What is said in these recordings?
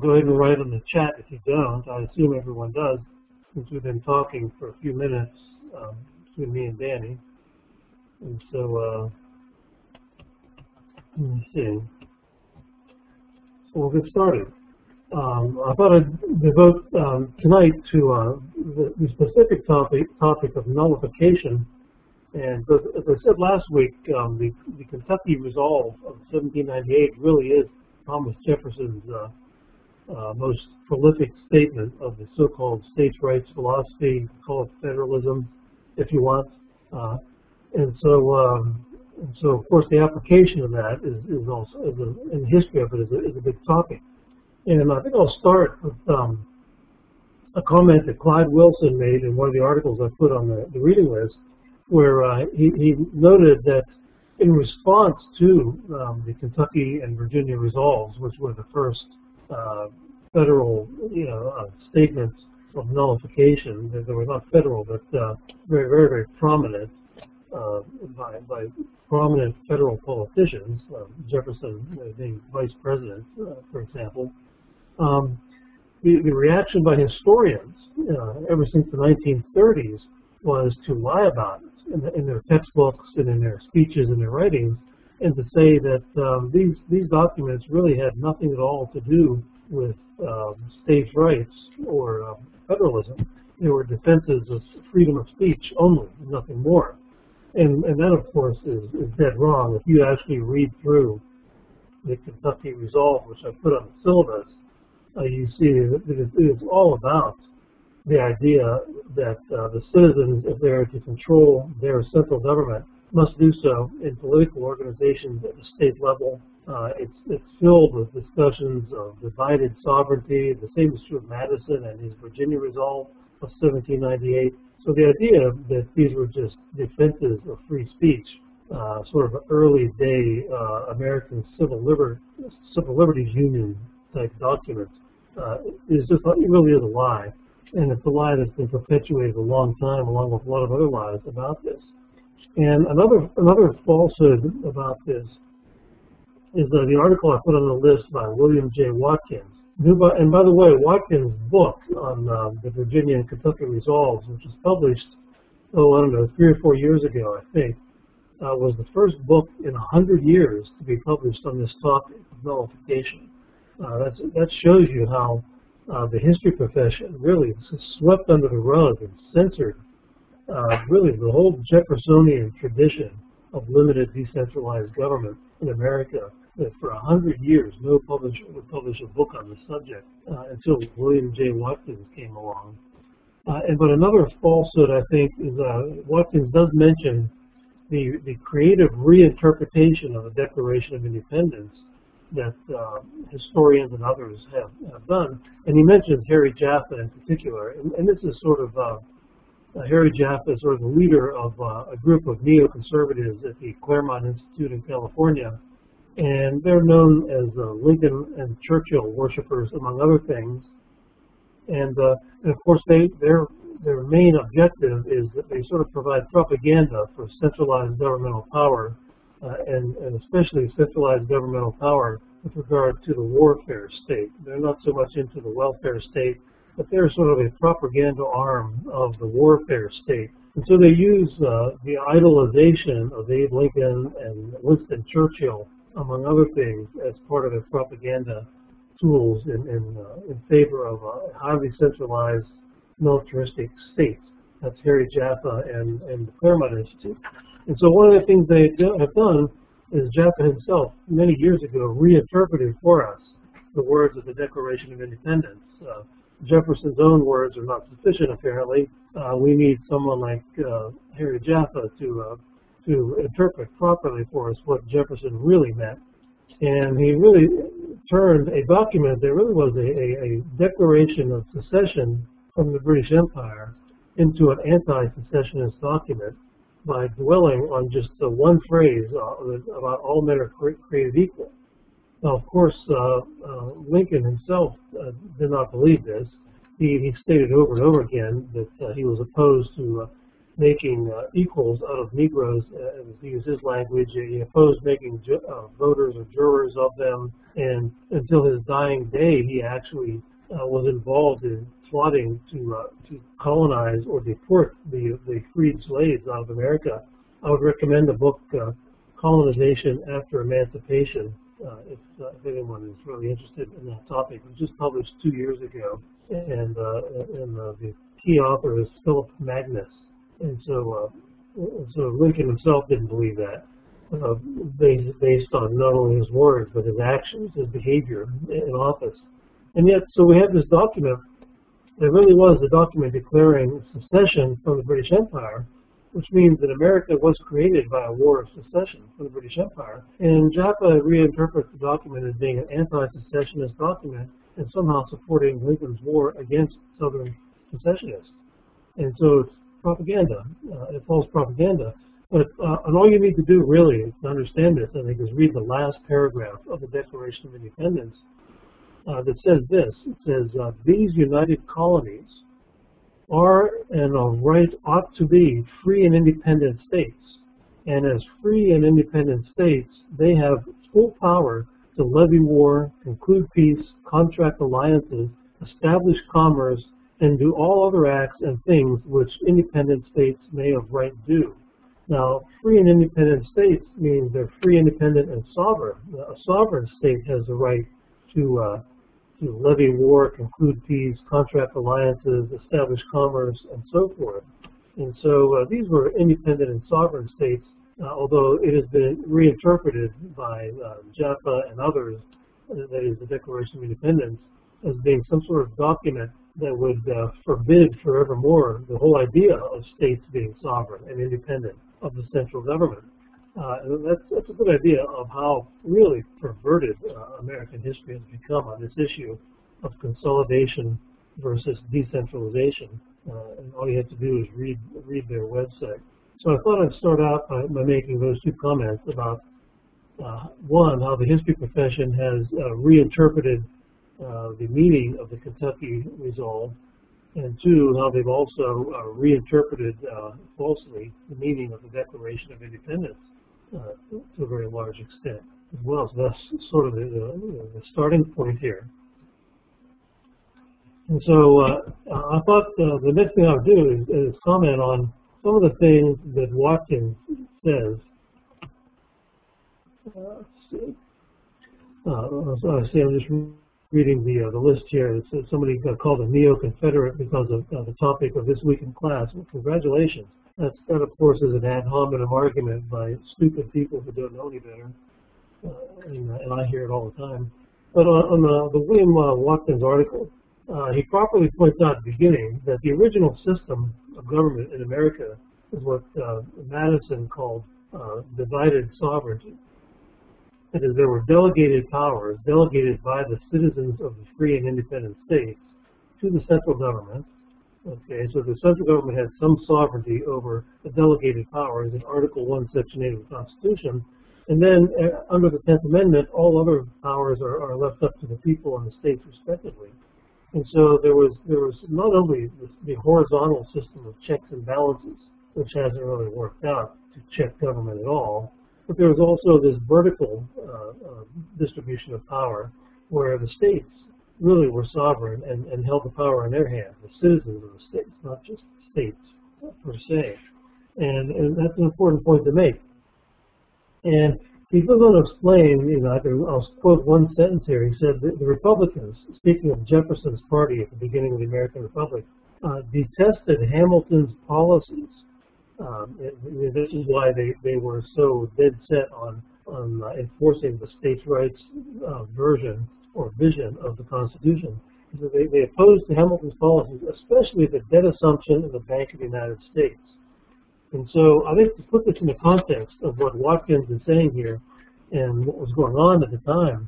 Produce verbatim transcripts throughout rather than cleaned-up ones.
go ahead and write in the chat if you don't. I assume everyone does, since we've been talking for a few minutes um, between me and Danny. And so, uh, let me see. So we'll get started. Um, I thought I'd devote um, tonight to uh, the, the specific topic topic of nullification. And as I said last week, um, the, the Kentucky Resolve of seventeen ninety-eight really is Thomas Jefferson's uh, uh, most prolific statement of the so-called states' rights philosophy. Call it federalism, if you want. Uh, and so, um, and so, of course, the application of that is, is also, is a, in the history of it, is a, is a big topic. And I think I'll start with um, a comment that Clyde Wilson made in one of the articles I put on the, the reading list, where uh, he, he noted that in response to um, the Kentucky and Virginia resolves, which were the first uh, federal you know, uh, statements of nullification, they were not federal, but uh, very, very, very prominent uh, by, by prominent federal politicians, uh, Jefferson uh, being vice president, uh, for example. Um, the, the reaction by historians uh, ever since the nineteen thirties was to lie about it in, the, in their textbooks and in their speeches and their writings, and to say that um, these these documents really had nothing at all to do with um, states' rights or um, federalism. They were defenses of freedom of speech only, nothing more. And, and that, of course, is, is dead wrong. If you actually read through the Kentucky Resolve, which I put on the syllabus, uh, you see that it is, it is all about the idea that uh, the citizens, if they are to control their central government, must do so in political organizations at the state level. Uh, it's, it's filled with discussions of divided sovereignty. The same is true of Madison and his Virginia Resolve of seventeen ninety-eight. So the idea that these were just defenses of free speech, uh, sort of early day uh, American civil, liber civil liberties union type documents, uh, is just, it really is a lie. And it's a lie that's been perpetuated a long time, along with a lot of other lies about this. And another another falsehood about this is uh, the article I put on the list by William J. Watkins. Who, by, and by the way, Watkins' book on uh, the Virginia and Kentucky Resolves, which was published, oh, I don't know, three or four years ago, I think, uh, was the first book in a hundred years to be published on this topic of nullification. Uh, that's, that shows you how Uh, the history profession really swept under the rug and censored uh, really the whole Jeffersonian tradition of limited decentralized government in America. That for a hundred years, no publisher would publish a book on the subject uh, until William J. Watkins came along. Uh, and but another falsehood, I think, is uh, Watkins does mention the the creative reinterpretation of the Declaration of Independence that uh, historians and others have, have done. And he mentions Harry Jaffa in particular. And, and this is sort of, uh, uh, Harry Jaffa is sort of the leader of uh, a group of neoconservatives at the Claremont Institute in California. And they're known as uh, Lincoln and Churchill worshipers, among other things. And, uh, and of course, they, their, their main objective is that they sort of provide propaganda for centralized governmental power, Uh, and, and especially centralized governmental power with regard to the warfare state. They're not so much into the welfare state, but they're sort of a propaganda arm of the warfare state. And so they use uh, the idolization of Abe Lincoln and Winston Churchill, among other things, as part of their propaganda tools in, in, uh, in favor of a highly centralized militaristic state. That's Harry Jaffa and, and the Claremont Institute. And so one of the things they have done is Jaffa himself, many years ago, reinterpreted for us the words of the Declaration of Independence. Uh, Jefferson's own words are not sufficient, apparently. Uh, we need someone like uh, Harry Jaffa to, uh, to interpret properly for us what Jefferson really meant. And he really turned a document that really was a, a, a declaration of secession from the British Empire into an anti-secessionist document by dwelling on just uh, one phrase uh, about all men are created equal. Now, of course, uh, uh, Lincoln himself uh, did not believe this. He, he stated over and over again that uh, he was opposed to uh, making uh, equals out of Negroes, uh, to use his language. He opposed making ju uh, voters or jurors of them, and until his dying day, he actually uh, was involved in plotting to uh, to colonize or deport the the freed slaves out of America. I would recommend the book uh, Colonization After Emancipation, uh, if, uh, if anyone is really interested in that topic. It was just published two years ago, and uh, and uh, the key author is Philip Magnus. And so, uh, so Lincoln himself didn't believe that, uh, based, based on not only his words, but his actions, his behavior in office. And yet, so we have this document that really was a document declaring secession from the British Empire, which means that America was created by a war of secession from the British Empire. And Jaffa reinterprets the document as being an anti-secessionist document and somehow supporting Lincoln's war against Southern secessionists. And so it's propaganda, uh, it's false propaganda. But uh, and all you need to do really to understand this, I think, is read the last paragraph of the Declaration of Independence uh, that says this. It says, uh, these united colonies are and of right ought to be free and independent states. And as free and independent states, they have full power to levy war, conclude peace, contract alliances, establish commerce, and do all other acts and things which independent states may of right do. Now, free and independent states means they're free, independent, and sovereign. A sovereign state has the right to, uh, to levy war, conclude peace, contract alliances, establish commerce, and so forth. And so uh, these were independent and sovereign states, uh, although it has been reinterpreted by uh, Jaffa and others, uh, that is the Declaration of Independence, as being some sort of document that would uh, forbid forevermore the whole idea of states being sovereign and independent of the central government. Uh, and that's, that's a good idea of how really perverted uh, American history has become on this issue of consolidation versus decentralization. Uh, and all you have to do is read, read their website. So I thought I'd start out by, by making those two comments about, uh, one, how the history profession has uh, reinterpreted Uh, the meaning of the Kentucky Resolve, and two, how they've also uh, reinterpreted uh, falsely the meaning of the Declaration of Independence uh, to a very large extent as well. So that's sort of the, the, the starting point here. And so uh, I thought uh, the next thing I would do is, is comment on some of the things that Watkins says. Uh, let's see. Uh, so I see I'm just reading the, uh, the list here. It's, somebody got called a neo-Confederate because of uh, the topic of this week in class. Well, congratulations. That's, that, of course, is an ad hominem argument by stupid people who don't know any better. Uh, and, uh, and I hear it all the time. But on, on the, the William uh, Watkins article, uh, he properly points out at the beginning that the original system of government in America is what uh, Madison called uh, divided sovereignty. That is, there were delegated powers delegated by the citizens of the free and independent states to the central government. Okay, so the central government had some sovereignty over the delegated powers in Article one, Section eight of the Constitution. And then uh, under the tenth Amendment, all other powers are, are left up to the people and the states respectively. And so there was, there was not only the, the horizontal system of checks and balances, which hasn't really worked out to check government at all, but there was also this vertical uh, uh, distribution of power where the states really were sovereign and, and held the power in their hands, the citizens of the states, not just states per se. And, and that's an important point to make. And he goes on to explain, you know, I can, I'll quote one sentence here. He said, the, the Republicans, speaking of Jefferson's party at the beginning of the American Republic, uh, detested Hamilton's policies. Um, it, it, this is why they, they were so dead set on, on uh, enforcing the states' rights uh, version or vision of the Constitution. So they, they opposed Hamilton's policies, especially the debt assumption in the Bank of the United States. And so I think to put this in the context of what Watkins is saying here and what was going on at the time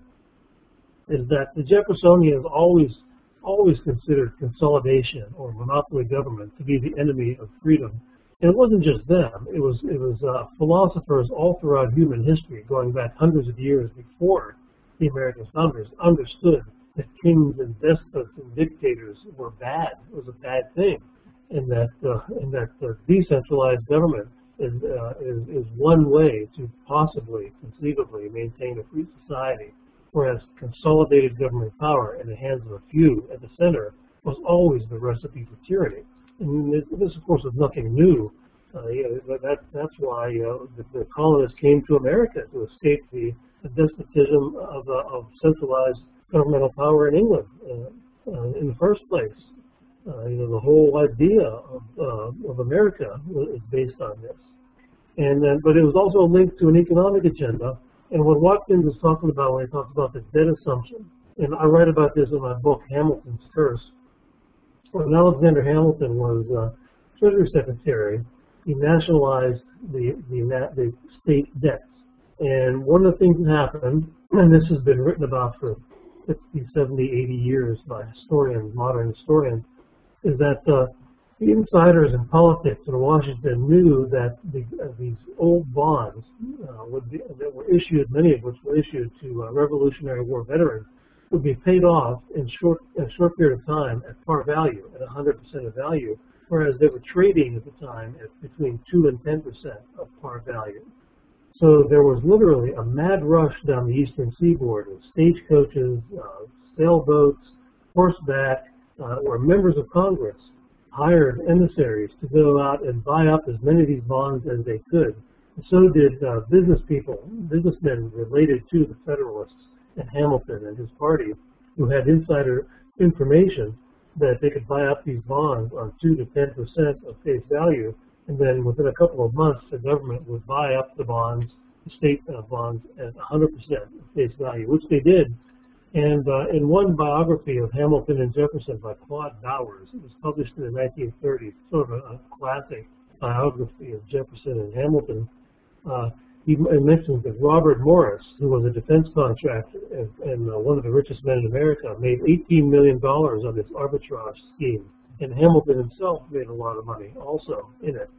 is that the Jeffersonians always, always considered consolidation or monopoly government to be the enemy of freedom. And it wasn't just them. It was, it was uh, philosophers all throughout human history, going back hundreds of years before the American founders, understood that kings and despots and dictators were bad. It was a bad thing. and that uh, and that uh, decentralized government is, uh, is is one way to possibly, conceivably, maintain a free society, whereas consolidated government power in the hands of a few at the center was always the recipe for tyranny. And this, this of course, is nothing new. Uh, yeah, that, that's why uh, the, the colonists came to America, to escape the, the despotism of, uh, of centralized governmental power in England uh, uh, in the first place. Uh, you know, the whole idea of, uh, of America is based on this. And then, but it was also linked to an economic agenda. And what Watkins is talking about when he talks about the debt assumption, and I write about this in my book, Hamilton's Curse. When Alexander Hamilton was uh, Treasury Secretary, he nationalized the, the, the state debts. And one of the things that happened, and this has been written about for fifty, seventy, eighty years by historians, modern historians, is that uh, the insiders in politics in Washington knew that the, uh, these old bonds uh, would be, that were issued, many of which were issued to uh, Revolutionary War veterans, would be paid off in short, in a short period of time at par value, at one hundred percent of value, whereas they were trading at the time at between two and ten percent of par value. So there was literally a mad rush down the eastern seaboard of stagecoaches, uh, sailboats, horseback, uh, where members of Congress hired emissaries to go out and buy up as many of these bonds as they could. And so did uh, business people, businessmen related to the Federalists and Hamilton and his party, who had insider information that they could buy up these bonds on two to ten percent of face value, and then within a couple of months, the government would buy up the bonds, the state uh, bonds, at one hundred percent of face value, which they did. And uh, in one biography of Hamilton and Jefferson by Claude Bowers, it was published in the nineteen thirties, sort of a, a classic biography of Jefferson and Hamilton. Uh, he mentions that Robert Morris, who was a defense contractor and, and uh, one of the richest men in America, made eighteen million dollars on this arbitrage scheme. And Hamilton himself made a lot of money also in it.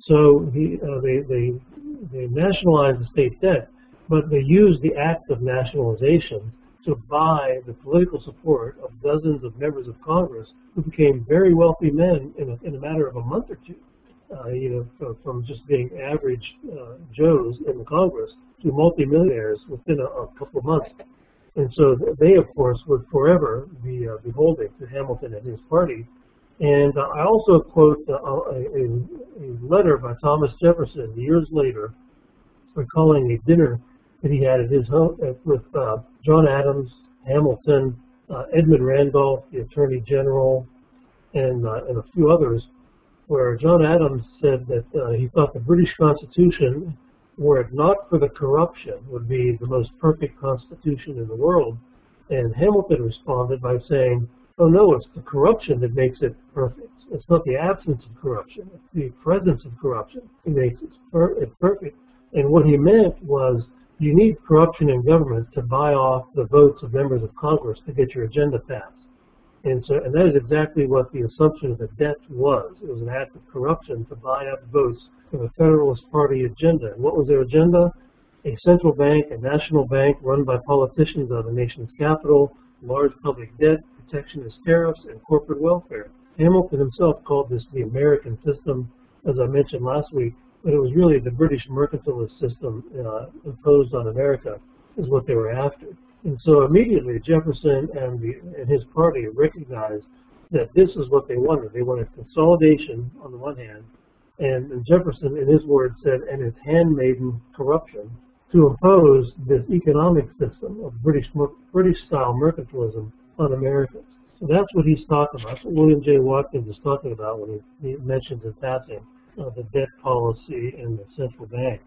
So he, uh, they, they, they nationalized the state debt, but they used the act of nationalization to buy the political support of dozens of members of Congress who became very wealthy men in a, in a matter of a month or two. Uh, you know, from, from just being average uh, Joes in the Congress to multimillionaires within a, a couple of months. And so they, of course, would forever be uh, beholden to Hamilton and his party. And uh, I also quote uh, a, a, a letter by Thomas Jefferson years later, recalling a dinner that he had at his home with uh, John Adams, Hamilton, uh, Edmund Randolph, the Attorney General, and, uh, and a few others, where John Adams said that uh, he thought the British Constitution, were it not for the corruption, would be the most perfect constitution in the world. And Hamilton responded by saying, oh no, it's the corruption that makes it perfect. It's not the absence of corruption, it's the presence of corruption that makes it, per it perfect. And what he meant was, you need corruption in government to buy off the votes of members of Congress to get your agenda passed. And so, and that is exactly what the assumption of the debt was. It was an act of corruption to buy up votes for the Federalist Party agenda. And what was their agenda? A central bank, a national bank run by politicians out of the nation's capital, large public debt, protectionist tariffs, and corporate welfare. Hamilton himself called this the American system, as I mentioned last week, but it was really the British mercantilist system uh, imposed on America is what they were after. And so immediately Jefferson and, the, and his party recognized that this is what they wanted. They wanted consolidation on the one hand, and, and Jefferson, in his words, said, and its handmaiden corruption, to impose this economic system of British British-style mercantilism on Americans. So that's what he's talking about. That's what William J. Watkins is talking about when he, he mentions in passing uh, the debt policy and the central bank.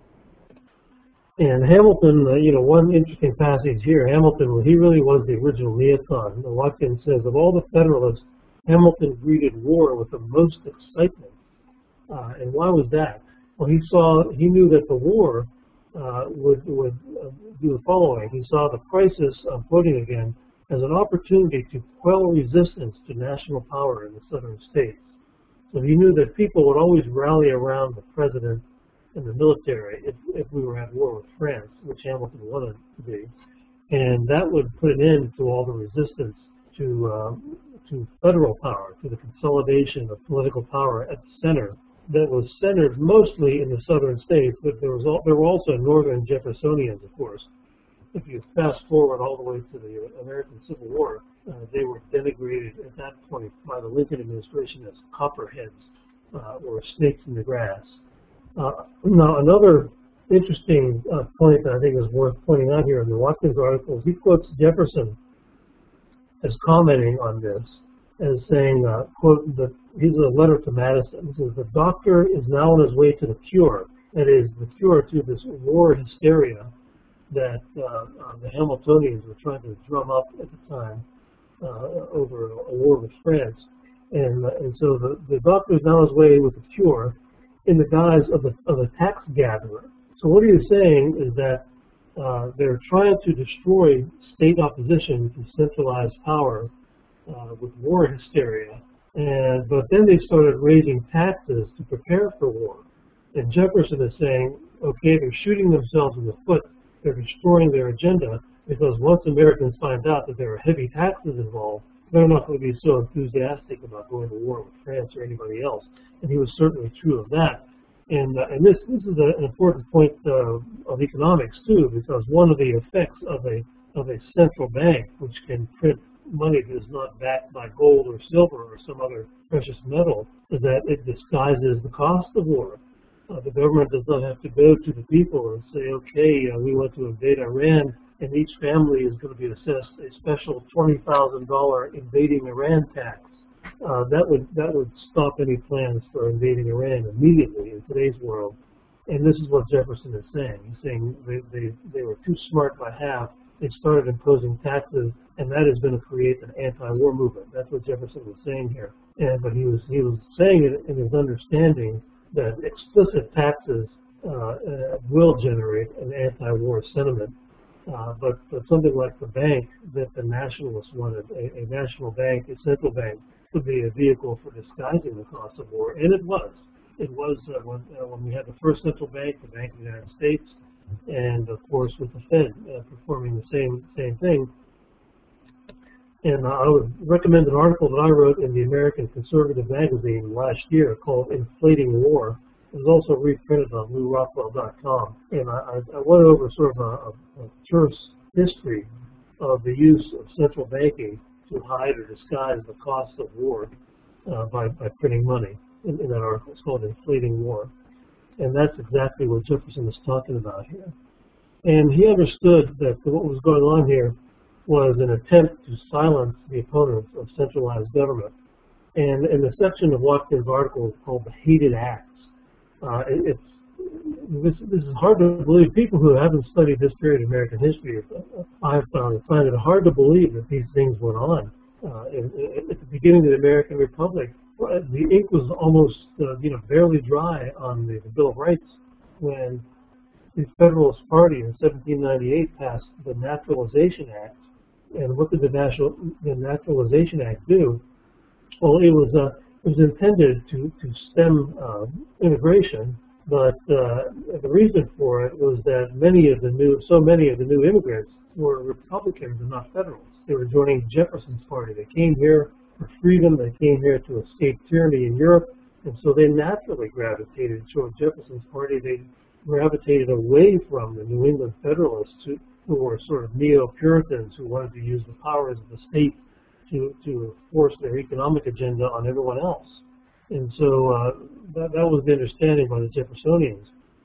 And Hamilton, uh, you know, one interesting passage here, Hamilton, well, he really was the original neocon. Watkins says, of all the Federalists, Hamilton greeted war with the most excitement. Uh, and why was that? Well, he saw, he knew that the war uh, would, would uh, do the following. He saw the crisis, I'm quoting again, as an opportunity to quell resistance to national power in the southern states. So he knew that people would always rally around the president and the military if, if we were at war with France, which Hamilton wanted to be. And that would put an end to all the resistance to, uh, to federal power, to the consolidation of political power at the center that was centered mostly in the southern states, but there was all, there were also northern Jeffersonians, of course. If you fast forward all the way to the American Civil War, uh, they were denigrated at that point by the Lincoln administration as copperheads uh, or snakes in the grass. Uh, now, another interesting uh, point that I think is worth pointing out here in the Watkins article is he quotes Jefferson as commenting on this, as saying, uh, quote, that here's a letter to Madison. He says, the doctor is now on his way to the cure, that is, the cure to this war hysteria that uh, uh, the Hamiltonians were trying to drum up at the time uh, over a war with France. And, uh, and so the, the doctor is now on his way with the cure in the guise of a, of a tax gatherer. So what he is saying is that uh, they're trying to destroy state opposition to centralized power uh, with war hysteria. And, but then they started raising taxes to prepare for war. And Jefferson is saying, okay, they're shooting themselves in the foot. They're destroying their agenda because once Americans find out that there are heavy taxes involved, they're not going to be so enthusiastic about going to war with France or anybody else. And he was certainly true of that. And, uh, and this, this is a, an important point uh, of economics, too, because one of the effects of a, of a central bank, which can print money that is not backed by gold or silver or some other precious metal, is that it disguises the cost of war. Uh, the government does not have to go to the people and say, okay, uh, we want to invade Iran, and each family is going to be assessed a special twenty thousand dollar invading Iran tax. Uh, that would that would stop any plans for invading Iran immediately in today's world. And this is what Jefferson is saying. He's saying they, they, they were too smart by half. They started imposing taxes, and that is going to create an anti-war movement. That's what Jefferson was saying here. And but he was he was saying it in his understanding that explicit taxes uh, uh, will generate an anti-war sentiment. Uh, but, but something like the bank that the nationalists wanted, a, a national bank, a central bank, would be a vehicle for disguising the cost of war, and it was. It was uh, when, uh, when we had the first central bank, the Bank of the United States, and of course with the Fed uh, performing the same same thing. And uh, I would recommend an article that I wrote in the American Conservative magazine last year called "Inflating War." It was also reprinted on Lew Rockwell dot com, and I, I went over sort of a, a, a terse history of the use of central banking to hide or disguise the cost of war uh, by, by printing money in, in that article. It's called Inflating War. And that's exactly what Jefferson was talking about here. And he understood that what was going on here was an attempt to silence the opponents of centralized government. And in the section of Watkins' article called The Hated Acts, uh, it, it's This, this is hard to believe. People who haven't studied this period of American history, I found, find it hard to believe that these things went on. Uh, in, in, at the beginning of the American Republic, the ink was almost, uh, you know, barely dry on the, the Bill of Rights when the Federalist Party in seventeen ninety-eight passed the Naturalization Act. And what did the, National, the Naturalization Act do? Well, it was, uh, it was intended to, to stem uh, immigration. But uh, the reason for it was that many of the new, so many of the new immigrants were Republicans and not Federalists. They were joining Jefferson's party. They came here for freedom. They came here to escape tyranny in Europe, and so they naturally gravitated toward Jefferson's party. They gravitated away from the New England Federalists, who, who were sort of neo-Puritans who wanted to use the powers of the state to to force their economic agenda on everyone else. And so uh, that, that was the understanding by the Jeffersonians.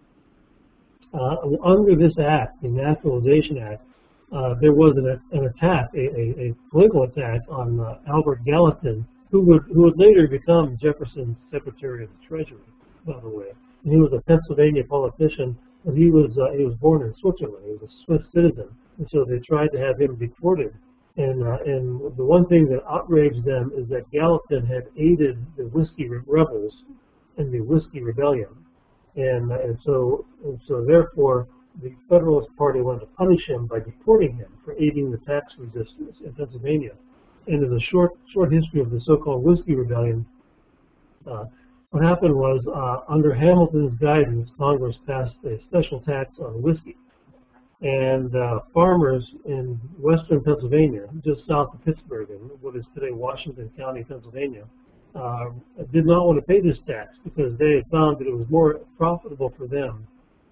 Uh, under this act, the Naturalization Act, uh, there was an, an attack, a, a, a political attack on uh, Albert Gallatin, who would, who would later become Jefferson's Secretary of the Treasury, by the way. And he was a Pennsylvania politician, and he was, uh, he was born in Switzerland. He was a Swiss citizen. And so they tried to have him deported. And, uh, and the one thing that outraged them is that Gallatin had aided the Whiskey Rebels in the Whiskey Rebellion. And, uh, and, so, and so therefore, the Federalist Party wanted to punish him by deporting him for aiding the tax resistance in Pennsylvania. And in a short, short history of the so-called Whiskey Rebellion, uh, what happened was, uh, under Hamilton's guidance, Congress passed a special tax on whiskey. And uh, farmers in western Pennsylvania, just south of Pittsburgh, in what is today Washington County, Pennsylvania, uh, did not want to pay this tax because they had found that it was more profitable for them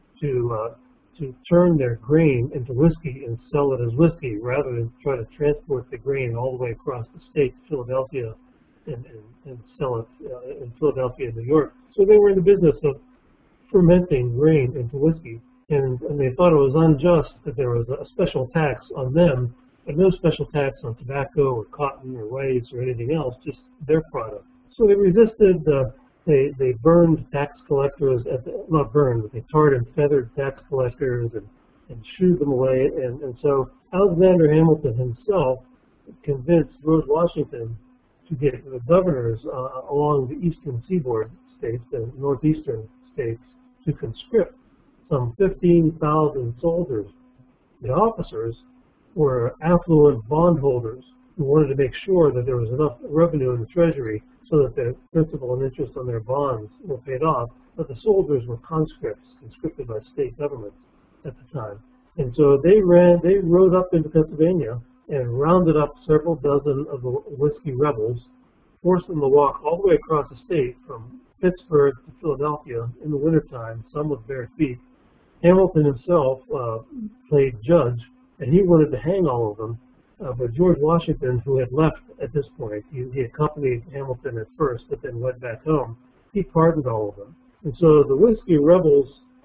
to uh, to turn their grain into whiskey and sell it as whiskey rather than try to transport the grain all the way across the state to Philadelphia and, and, and sell it uh, in Philadelphia and New York. So they were in the business of fermenting grain into whiskey, and, and they thought it was unjust that there was a special tax on them and no special tax on tobacco or cotton or rice or anything else, just their product. So they resisted. Uh, They, they burned tax collectors, at the, not burned, but they tarred and feathered tax collectors and, and shooed them away. And, and so Alexander Hamilton himself convinced George Washington to get the governors uh, along the eastern seaboard states, the northeastern states, to conscript some fifteen thousand soldiers. The officers were affluent bondholders who wanted to make sure that there was enough revenue in the treasury so that the principal and interest on their bonds were paid off, but the soldiers were conscripts, conscripted by state governments at the time. And so they ran, they rode up into Pennsylvania and rounded up several dozen of the whiskey rebels, forced them to walk all the way across the state from Pittsburgh to Philadelphia in the wintertime, some with bare feet. Hamilton himself uh, played judge, and he wanted to hang all of them. Uh, but George Washington, who had left at this point, he, he accompanied Hamilton at first, but then went back home, he pardoned all of them. And so the whiskey rebels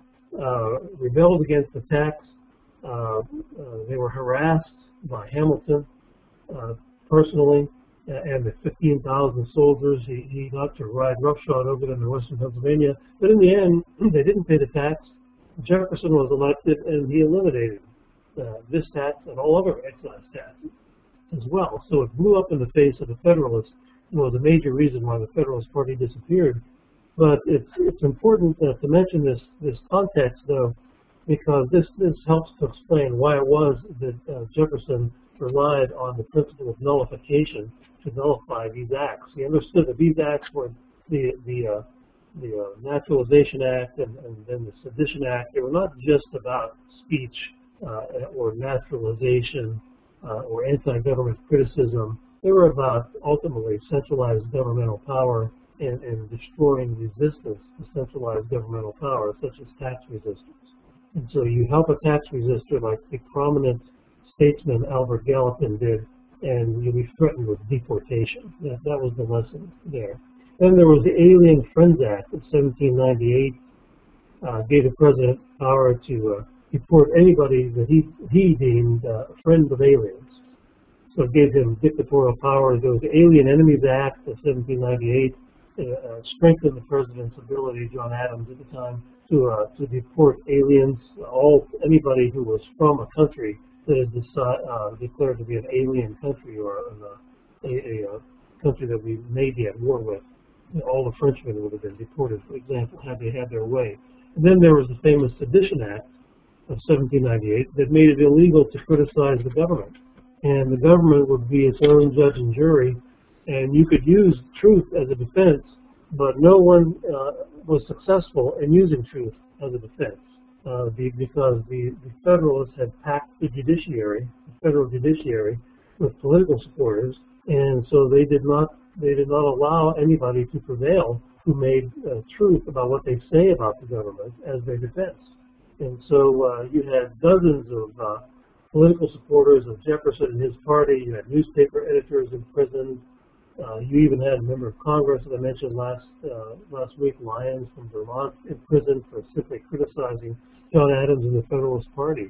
uh, rebelled against the tax. Uh, uh, they were harassed by Hamilton uh, personally, and the fifteen thousand soldiers he, he got to ride roughshod over them in western Pennsylvania. But in the end, they didn't pay the tax. Jefferson was elected, and he eliminated Uh, this tax and all other excise taxes as well. So it blew up in the face of the Federalists and was a major reason why the Federalist Party disappeared. But it's it's important uh, to mention this this context, though, because this this helps to explain why it was that uh, Jefferson relied on the principle of nullification to nullify these acts. He understood that these acts were the the uh, the uh, Naturalization Act and, and then the Sedition Act. They were not just about speech Uh, or naturalization uh, or anti-government criticism. They were about ultimately centralized governmental power and, and destroying resistance to centralized governmental power, such as tax resistance. And so you help a tax resistor like the prominent statesman Albert Gallatin did, and you'll be threatened with deportation. That, that was the lesson there. Then there was the Alien Friends Act of seventeen ninety-eight, uh, gave the president power to uh, deport anybody that he, he deemed uh, a friend of aliens. So it gave him dictatorial powers. There was the Alien Enemies Act of seventeen ninety-eight, uh, uh, strengthened the president's ability, John Adams at the time, to uh, to deport aliens, all anybody who was from a country that is decide, uh, declared to be an alien country or an, uh, a, a, a country that we may be at war with. You know, all the Frenchmen would have been deported, for example, had they had their way. And then there was the famous Sedition Act of seventeen ninety-eight that made it illegal to criticize the government. And the government would be its own judge and jury, and you could use truth as a defense, but no one uh, was successful in using truth as a defense uh, the, because the, the Federalists had packed the judiciary, the federal judiciary, with political supporters, and so they did not they did not allow anybody to prevail who made uh, truth about what they say about the government as their defense. And so uh, you had dozens of uh, political supporters of Jefferson and his party. You had newspaper editors imprisoned. Uh, you even had a member of Congress, as I mentioned last uh, last week, Lyons from Vermont, imprisoned for simply criticizing John Adams and the Federalist Party.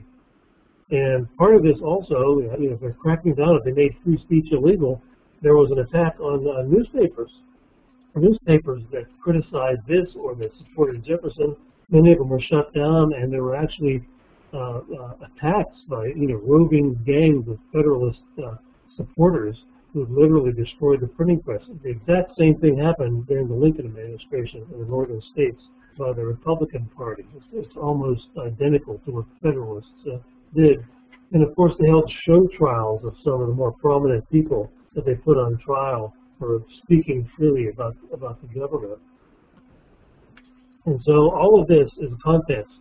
And part of this also, you know, they're cracking down. If they made free speech illegal, there was an attack on uh, newspapers. Newspapers that criticized this or that supported Jefferson. Many of them were shut down, and there were actually uh, uh, attacks by you know roving gangs of Federalist uh, supporters who literally destroyed the printing press. The exact same thing happened during the Lincoln administration in the northern states by the Republican Party. It's, it's almost identical to what the Federalists uh, did. And of course, they held show trials of some of the more prominent people that they put on trial for speaking freely about about the government. And so all of this is context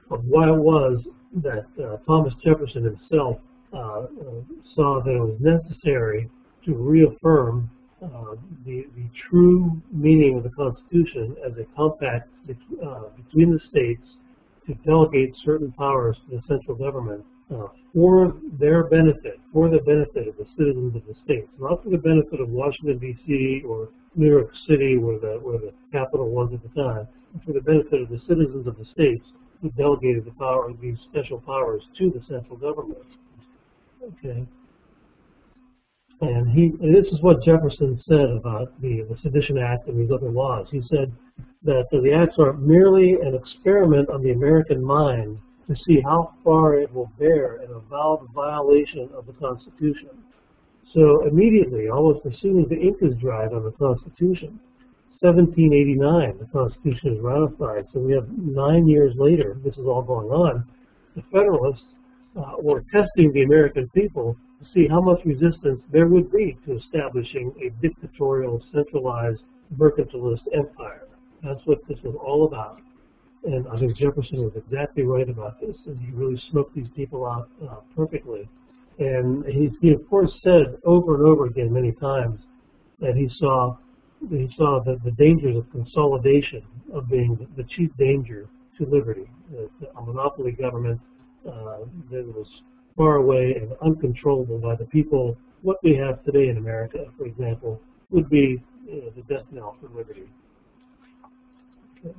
of why it was that uh, Thomas Jefferson himself uh, uh, saw that it was necessary to reaffirm uh, the, the true meaning of the Constitution as a compact uh, between the states to delegate certain powers to the central government uh, for their benefit, for the benefit of the citizens of the states, not for the benefit of Washington, D C or New York City, where the, where the capital was at the time, but for the benefit of the citizens of the states who delegated the power, these special powers to the central government. Okay. And he, and this is what Jefferson said about the, the Sedition Act and these other laws. He said that the acts are merely an experiment on the American mind to see how far it will bear an avowed violation of the Constitution. So immediately, almost as soon as the ink is dried on the Constitution, seventeen eighty-nine, the Constitution is ratified. So we have nine years later, this is all going on, the Federalists uh, were testing the American people to see how much resistance there would be to establishing a dictatorial, centralized, mercantilist empire. That's what this was all about. And I think Jefferson was exactly right about this, and he really smoked these people out uh, perfectly. And he, he, of course, said over and over again many times that he saw that he saw the, the dangers of consolidation of being the, the chief danger to liberty. That a monopoly government uh, that was far away and uncontrollable by the people. What we have today in America, for example, would be you know, the death knell for liberty. Okay.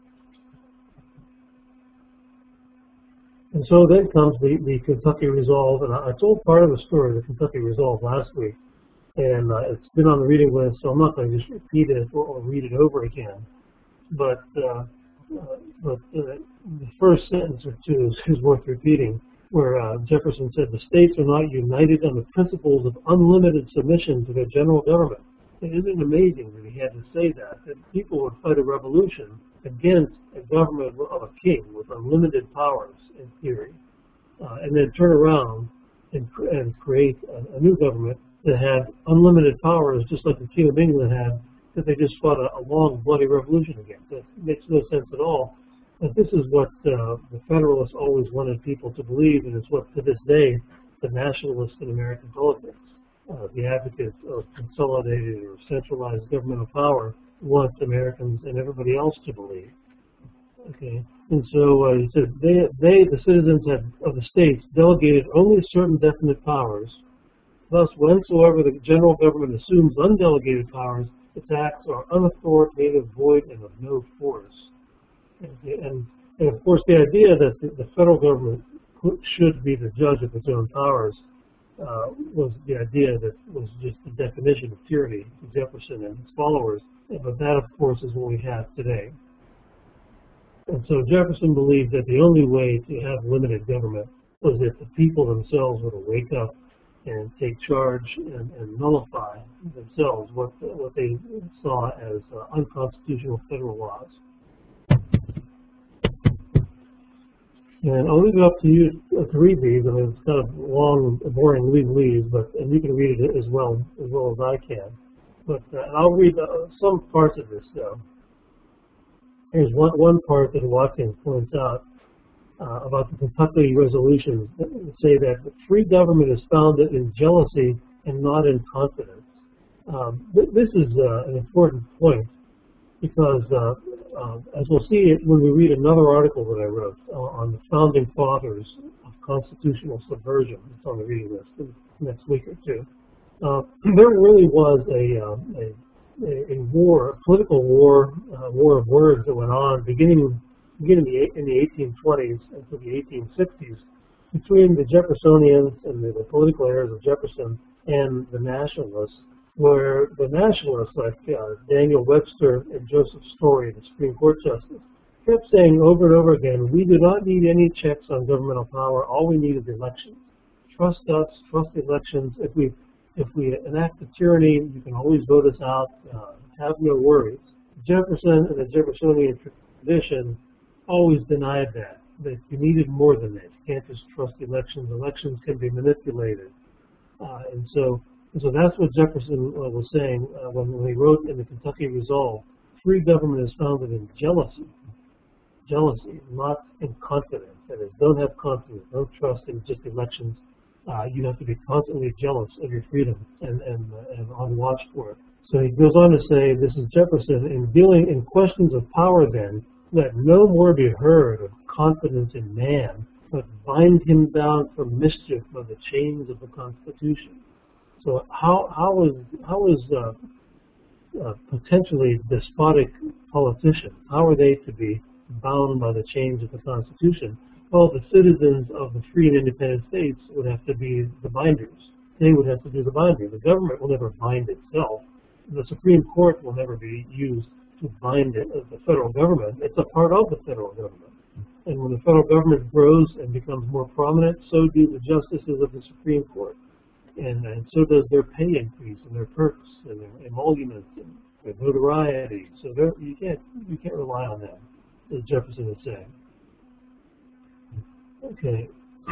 And so then comes the, the Kentucky Resolve, and I, I told part of the story of the Kentucky Resolve last week, and uh, it's been on the reading list, so I'm not going to just repeat it or, or read it over again. But, uh, uh, but uh, the first sentence or two is, is worth repeating, where uh, Jefferson said, the states are not united on the principles of unlimited submission to their general government. Isn't it amazing that he had to say that, that people would fight a revolution against a government of a king with unlimited powers in theory, uh, and then turn around and, and create a, a new government that had unlimited powers, just like the King of England had, that they just fought a, a long, bloody revolution against. That makes no sense at all. But this is what uh, the Federalists always wanted people to believe, and it's what, to this day, the nationalists in American politics, uh, the advocates of consolidated or centralized governmental power, want Americans and everybody else to believe. Okay, and so uh, he said they, they, the citizens had, of the states, delegated only certain definite powers. Thus, whensoever the general government assumes undelegated powers, its acts are unauthoritative, void, and of no force. Okay, and, and of course, the idea that the, the federal government should be the judge of its own powers uh, was the idea that was just the definition of tyranny to Jefferson and his followers. But that, of course, is what we have today. And so Jefferson believed that the only way to have limited government was if the people themselves were to wake up and take charge and, and nullify themselves what, what they saw as uh, unconstitutional federal laws. And I'll leave it up to you to read these. I mean, it's kind of long, boring legalese, but and you can read it as well as well as I can. But uh, I'll read uh, some parts of this, though. Here's one, one part that Watkins points out uh, about the Kentucky resolutions that say that the free government is founded in jealousy and not in confidence. Um, th this is uh, an important point because, uh, uh, as we'll see it when we read another article that I wrote uh, on the founding fathers of constitutional subversion. It's on the reading list next week or two. Uh, there really was a, uh, a, a war, a political war, uh, war of words that went on beginning, beginning in the eighteen twenties until the eighteen sixties between the Jeffersonians and the, the political heirs of Jefferson and the nationalists, where the nationalists like uh, Daniel Webster and Joseph Story, the Supreme Court justice, kept saying over and over again, we do not need any checks on governmental power. All we need is elections. Trust us, trust the elections. If we If we enact a tyranny, you can always vote us out. Uh, have no worries. Jefferson and the Jeffersonian tradition always denied that, that you needed more than that. You can't just trust elections. Elections can be manipulated. Uh, and so and so that's what Jefferson uh, was saying uh, when, when he wrote in the Kentucky Resolve, free government is founded in jealousy. jealousy, not in confidence. That is, don't have confidence, don't trust in just elections. Uh, you have to be constantly jealous of your freedom and, and, uh, and on watch for it. So he goes on to say, this is Jefferson, in dealing in questions of power then, let no more be heard of confidence in man, but bind him down from mischief by the chains of the Constitution. So how, how is, how is uh, uh, potentially despotic politicians, how are they to be bound by the chains of the Constitution? Well, the citizens of the free and independent states would have to be the binders. They would have to do the binding. The government will never bind itself. The Supreme Court will never be used to bind it, the federal government. It's a part of the federal government. And when the federal government grows and becomes more prominent, so do the justices of the Supreme Court. And, and so does their pay increase and their perks and their emoluments and their notoriety. So you can't, you can't rely on them, as Jefferson is saying. Okay.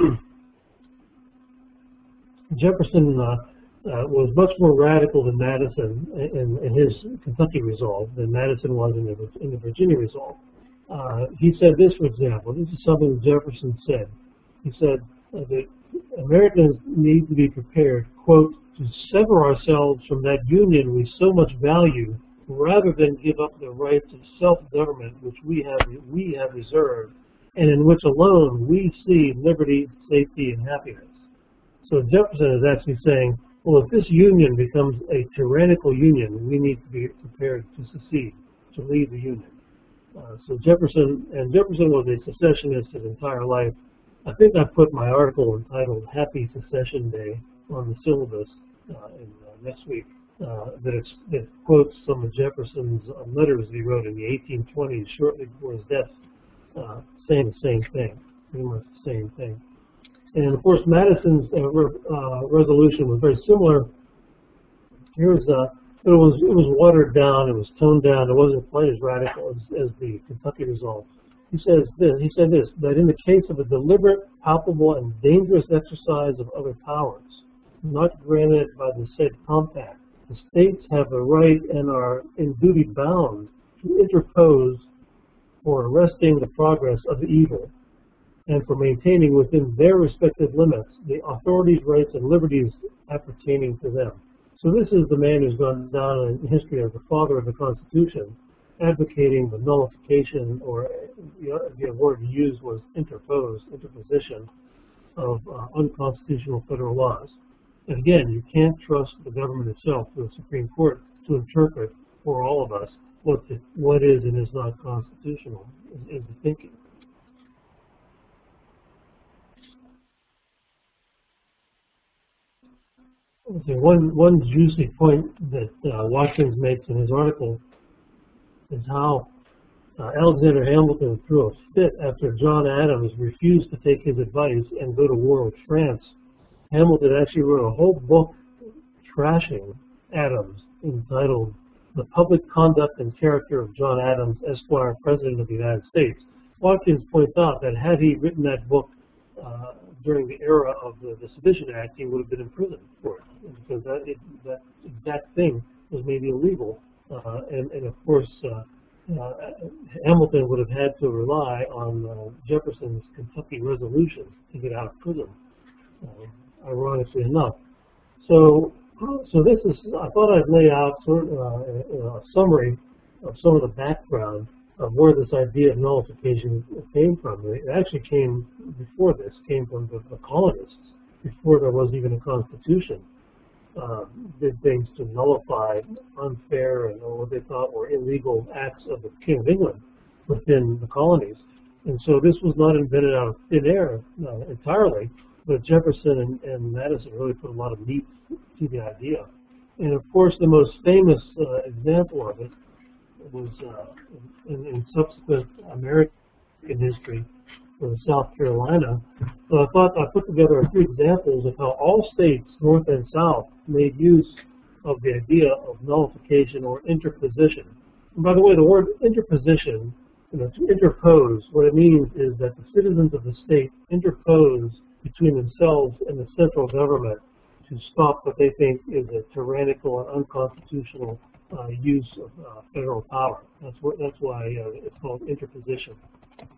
Jefferson uh, uh, was much more radical than Madison in, in his Kentucky resolve than Madison was in the, in the Virginia resolve. Uh, he said this, for example. This is something Jefferson said. He said uh, that Americans need to be prepared, quote, to sever ourselves from that union we so much value, rather than give up the rights of self-government which we have we have reserved, and in which alone we see liberty, safety, and happiness. So Jefferson is actually saying, well, if this union becomes a tyrannical union, we need to be prepared to secede, to leave the union. Uh, so Jefferson, and Jefferson was a secessionist his entire life. I think I put my article entitled Happy Secession Day on the syllabus uh, in, uh, next week. Uh, that, it's, that quotes some of Jefferson's uh, letters that he wrote in the eighteen twenties, shortly before his death, uh, saying the same thing, pretty much the same thing. And of course, Madison's uh, re uh, resolution was very similar. Here's, uh, it was it was watered down, it was toned down, it wasn't quite as radical as, as the Kentucky resolve. He says this. He said this: that in the case of a deliberate, palpable, and dangerous exercise of other powers, not granted by the said compact, the states have the right and are in duty bound to interpose for arresting the progress of the evil, and for maintaining within their respective limits the authorities, rights, and liberties appertaining to them. So this is the man who's gone down in history as the father of the Constitution, advocating the nullification, or the word he used was interpose, interposition, of uh, unconstitutional federal laws. And again, you can't trust the government itself, the Supreme Court, to interpret for all of us what, the, what is and is not constitutional, is, is the thinking. Okay, one, one juicy point that uh, Watkins makes in his article is how uh, Alexander Hamilton threw a fit after John Adams refused to take his advice and go to war with France. Hamilton actually wrote a whole book trashing Adams entitled The Public Conduct and Character of John Adams, Esquire, President of the United States. Watkins points out that had he written that book uh, during the era of the, the Sedition Act, he would have been imprisoned for it, because that, it, that exact thing was made illegal. Uh, and, and of course, uh, uh, Hamilton would have had to rely on uh, Jefferson's Kentucky resolution to get out of prison, uh, ironically enough. So, so this is, I thought I'd lay out sort of uh, a summary of some of the background of where this idea of nullification came from. It actually came before this, came from the, the colonists, before there was even a constitution. Uh, did things to nullify unfair and what they thought were illegal acts of the King of England within the colonies. And so this was not invented out of thin air uh, entirely, but Jefferson and, and Madison really put a lot of meat to the idea. And of course, the most famous uh, example of it was uh, in, in subsequent American history for South Carolina. So I thought I put together a few examples of how all states, North and South, made use of the idea of nullification or interposition. And by the way, the word interposition, you know, to interpose, what it means is that the citizens of the state interpose between themselves and the central government to stop what they think is a tyrannical and unconstitutional uh, use of uh, federal power. That's what. That's why uh, it's called interposition.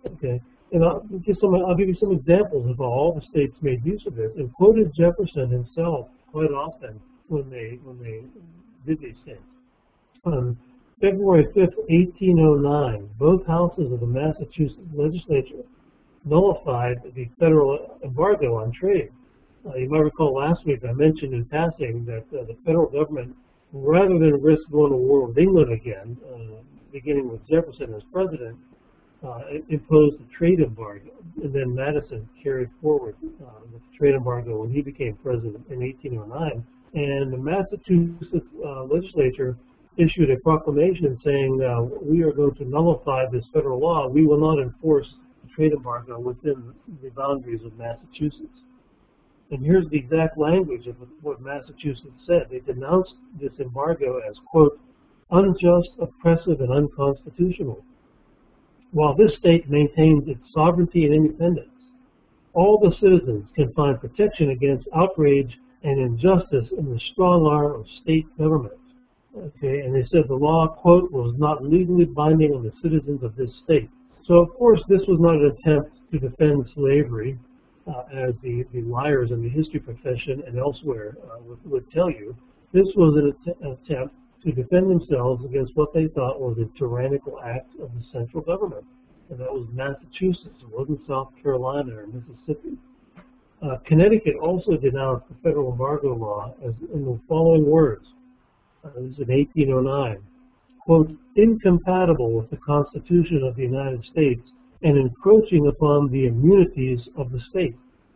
Okay, and I'll give some. I'll give you some examples of how all the states made use of this, and quoted Jefferson himself quite often when they when they did these things. On February fifth, eighteen oh nine, both houses of the Massachusetts legislature nullified the federal embargo on trade. Uh, you might recall last week I mentioned in passing that uh, the federal government, rather than risk going to war with England again, uh, beginning with Jefferson as president, uh, imposed a trade embargo. And then Madison carried forward uh, the trade embargo when he became president in eighteen oh nine. And the Massachusetts uh, legislature issued a proclamation saying, uh, we are going to nullify this federal law. We will not enforce the trade embargo within the boundaries of Massachusetts. And here's the exact language of what Massachusetts said. They denounced this embargo as, quote, unjust, oppressive, and unconstitutional. While this state maintains its sovereignty and independence, all the citizens can find protection against outrage and injustice in the strong arm of state government. Okay, and they said the law, quote, was not legally binding on the citizens of this state. So, of course, this was not an attempt to defend slavery, uh, as the, the liars in the history profession and elsewhere uh, would, would tell you. This was an att attempt to defend themselves against what they thought was a tyrannical act of the central government. And that was Massachusetts. It wasn't South Carolina or Mississippi. Uh, Connecticut also denounced the federal embargo law as in the following words. Uh, this is in eighteen oh nine. Quote, incompatible with the Constitution of the United States and encroaching upon the immunities of the state.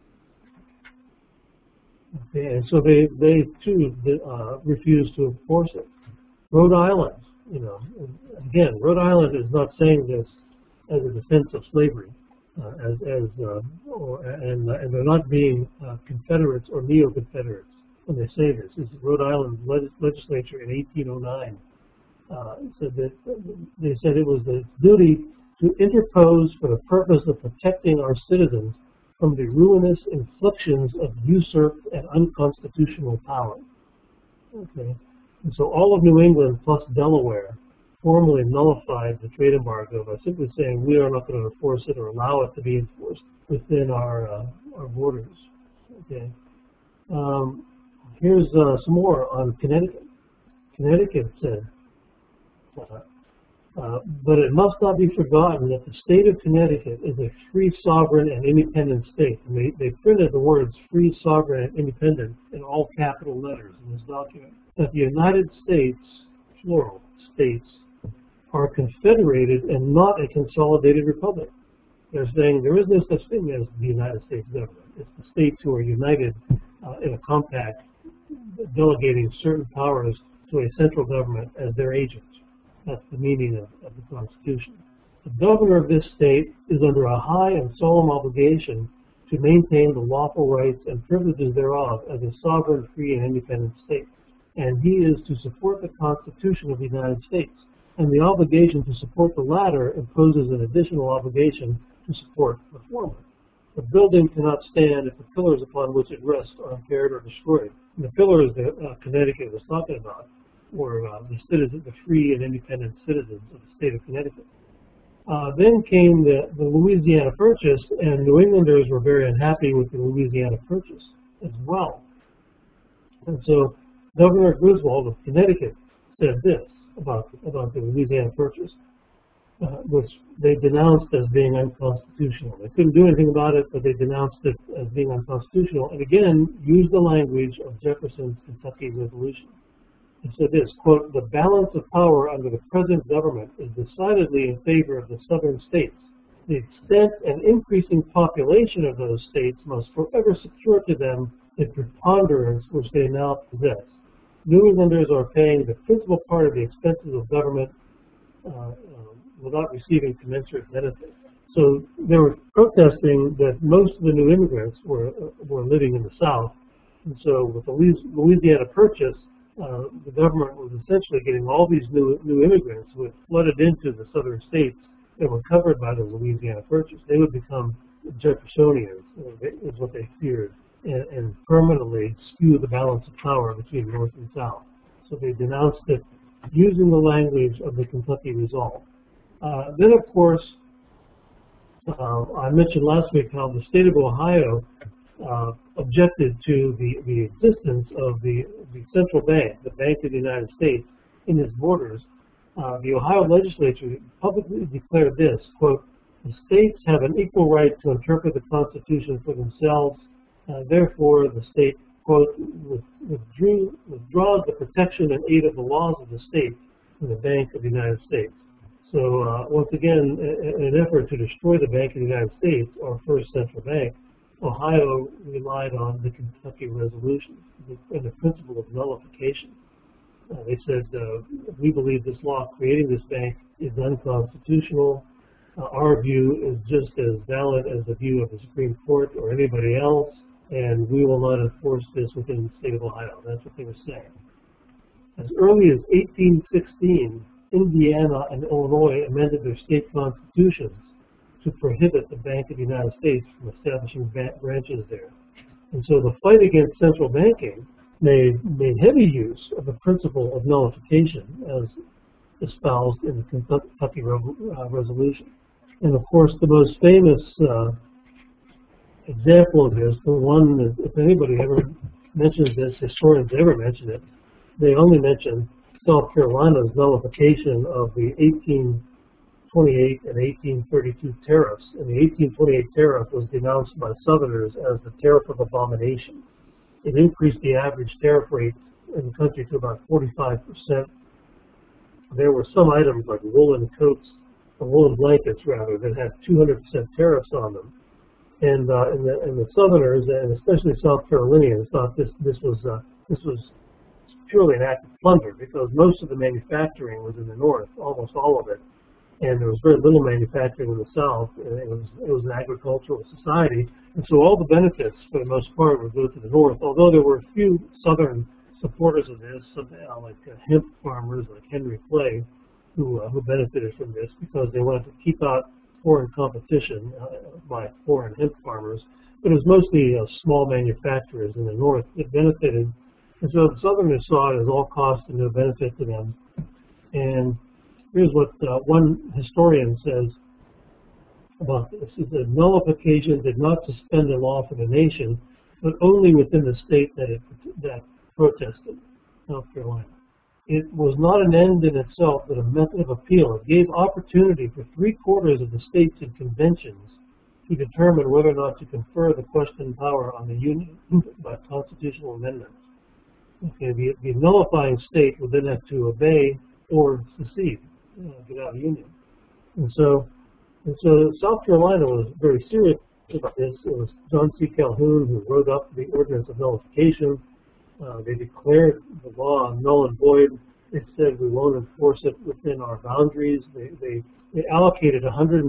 Okay, and so they, they too uh, refused to enforce it. Rhode Island, you know, again, Rhode Island is not saying this as a defense of slavery, uh, as, as uh, or, and, uh, and they're not being uh, Confederates or neo-Confederates when they say this. This is Rhode Island legislature in eighteen oh nine. Uh, said that they said it was the duty to interpose for the purpose of protecting our citizens from the ruinous inflictions of usurped and unconstitutional power. Okay, and so all of New England plus Delaware formally nullified the trade embargo by simply saying we are not going to enforce it or allow it to be enforced within our uh, our borders. Okay, um, here's uh, some more on Connecticut. Connecticut said. Uh, Uh, but it must not be forgotten that the state of Connecticut is a free, sovereign, and independent state. And they, they printed the words free, sovereign, and independent in all capital letters in this document. That the United States, plural, states, are confederated and not a consolidated republic. They're saying there is no such thing as the United States government. It's the states who are united uh, in a compact, delegating certain powers to a central government as their agent. That's the meaning of, of the Constitution. The governor of this state is under a high and solemn obligation to maintain the lawful rights and privileges thereof as a sovereign, free, and independent state. And he is to support the Constitution of the United States. And the obligation to support the latter imposes an additional obligation to support the former. The building cannot stand if the pillars upon which it rests are impaired or destroyed. And the pillars that uh, Connecticut was talking about were uh, the citizens, the free and independent citizens of the state of Connecticut. Uh, then came the, the Louisiana Purchase, and New Englanders were very unhappy with the Louisiana Purchase as well. And so Governor Griswold of Connecticut said this about, about the Louisiana Purchase, uh, which they denounced as being unconstitutional. They couldn't do anything about it, but they denounced it as being unconstitutional, and again used the language of Jefferson's Kentucky Resolution. He said this, quote, the balance of power under the present government is decidedly in favor of the southern states. The extent and increasing population of those states must forever secure to them the preponderance which they now possess. New Englanders are paying the principal part of the expenses of government uh, uh, without receiving commensurate benefit. So they were protesting that most of the new immigrants were, uh, were living in the South. And so with the Louisiana Purchase, Uh, the government was essentially getting all these new new immigrants who had flooded into the southern states that were covered by the Louisiana Purchase. They would become Jeffersonians, is what they feared, and, and permanently skew the balance of power between North and South. So they denounced it using the language of the Kentucky Resolve. Uh, then, of course, Uh, I mentioned last week how the state of Ohio uh, objected to the, the existence of the, the central bank, the Bank of the United States, in its borders. Uh, the Ohio legislature publicly declared this, quote, "The states have an equal right to interpret the Constitution for themselves. Uh, therefore, the state, quote, withdrew, withdraws the protection and aid of the laws of the state from the Bank of the United States." So, uh, once again, in an effort to destroy the Bank of the United States, our first central bank, Ohio relied on the Kentucky Resolution and the principle of nullification. Uh, they said, uh, we believe this law creating this bank is unconstitutional. Uh, our view is just as valid as the view of the Supreme Court or anybody else, and we will not enforce this within the state of Ohio. That's what they were saying. As early as eighteen sixteen, Indiana and Illinois amended their state constitutions to prohibit the Bank of the United States from establishing branches there. And so the fight against central banking made, made heavy use of the principle of nullification as espoused in the Kentucky uh, Resolution. And of course, the most famous uh, example of this, the one that if anybody ever mentions this, historians ever mention it, they only mention South Carolina's nullification of the eighteen twenty-eight and eighteen thirty-two tariffs. And the eighteen twenty-eight tariff was denounced by Southerners as the tariff of abomination. It increased the average tariff rate in the country to about forty-five percent. There were some items like woolen coats, or woolen blankets rather, that had two hundred percent tariffs on them. And, uh, and, the, and the Southerners, and especially South Carolinians, thought this, this was uh, this was purely an act of plunder, because most of the manufacturing was in the north, almost all of it, and there was very little manufacturing in the south. And it was it was an agricultural society, and so all the benefits, for the most part, would go to the north. Although there were a few southern supporters of this, some, uh, like uh, hemp farmers like Henry Clay, who uh, who benefited from this because they wanted to keep out foreign competition uh, by foreign hemp farmers. But it was mostly uh, small manufacturers in the north that benefited. And so the Southerners saw it as all cost and no benefit to them. And here's what uh, one historian says about this. He said, nullification did not suspend the law for the nation, but only within the state that it that protested, South Carolina. It was not an end in itself, but a method of appeal. It gave opportunity for three quarters of the states and conventions to determine whether or not to confer the questioned power on the Union by constitutional amendments. Okay, the, the nullifying state would then have to obey or secede, you know, get out of the Union. And so, and so South Carolina was very serious about this. It was John C. Calhoun who wrote up the Ordinance of Nullification. Uh, they declared the law null and void. They said we won't enforce it within our boundaries. They, they, they allocated one hundred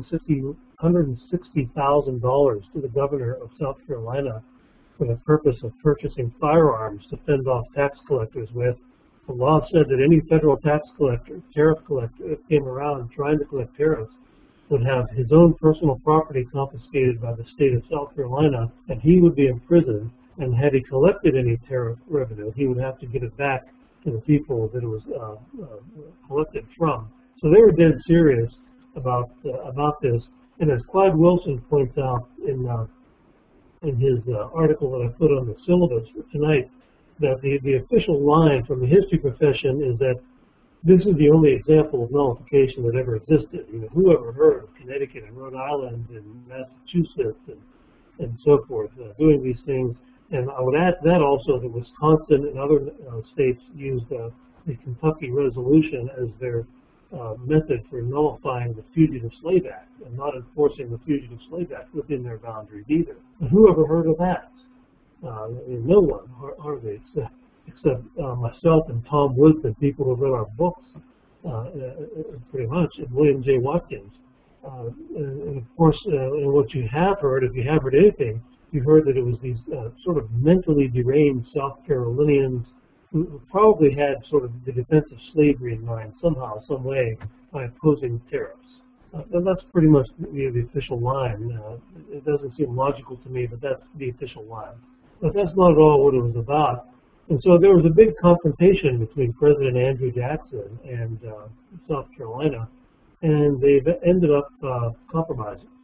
sixty thousand dollars to the governor of South Carolina for the purpose of purchasing firearms to fend off tax collectors with. The law said that any federal tax collector, tariff collector, that came around trying to collect tariffs would have his own personal property confiscated by the state of South Carolina, and he would be imprisoned. And had he collected any tariff revenue, he would have to give it back to the people that it was uh, uh, collected from. So they were dead serious about uh, about this. And as Clyde Wilson points out in uh, in his uh, article that I put on the syllabus for tonight, that the, the official line from the history profession is that this is the only example of nullification that ever existed. You know, who ever heard of Connecticut and Rhode Island and Massachusetts and, and so forth uh, doing these things? And I would add to that also that Wisconsin and other uh, states used uh, the Kentucky Resolution as their uh, method for nullifying the Fugitive Slave Act and not enforcing the Fugitive Slave Act within their boundaries either. And who ever heard of that? Uh, no one, hardly, except, except uh, myself and Tom Woodson, people who read our books, uh, pretty much, and William J. Watkins. Uh, and, and of course, uh, and what you have heard, if you have heard anything, you heard that it was these uh, sort of mentally deranged South Carolinians who, who probably had sort of the defense of slavery in mind somehow, some way, by opposing tariffs. Uh, and that's pretty much the, the official line. Uh, it doesn't seem logical to me, but that's the official line. But that's not at all what it was about. And so there was a big confrontation between President Andrew Jackson and uh, South Carolina, and they ended up uh, compromising.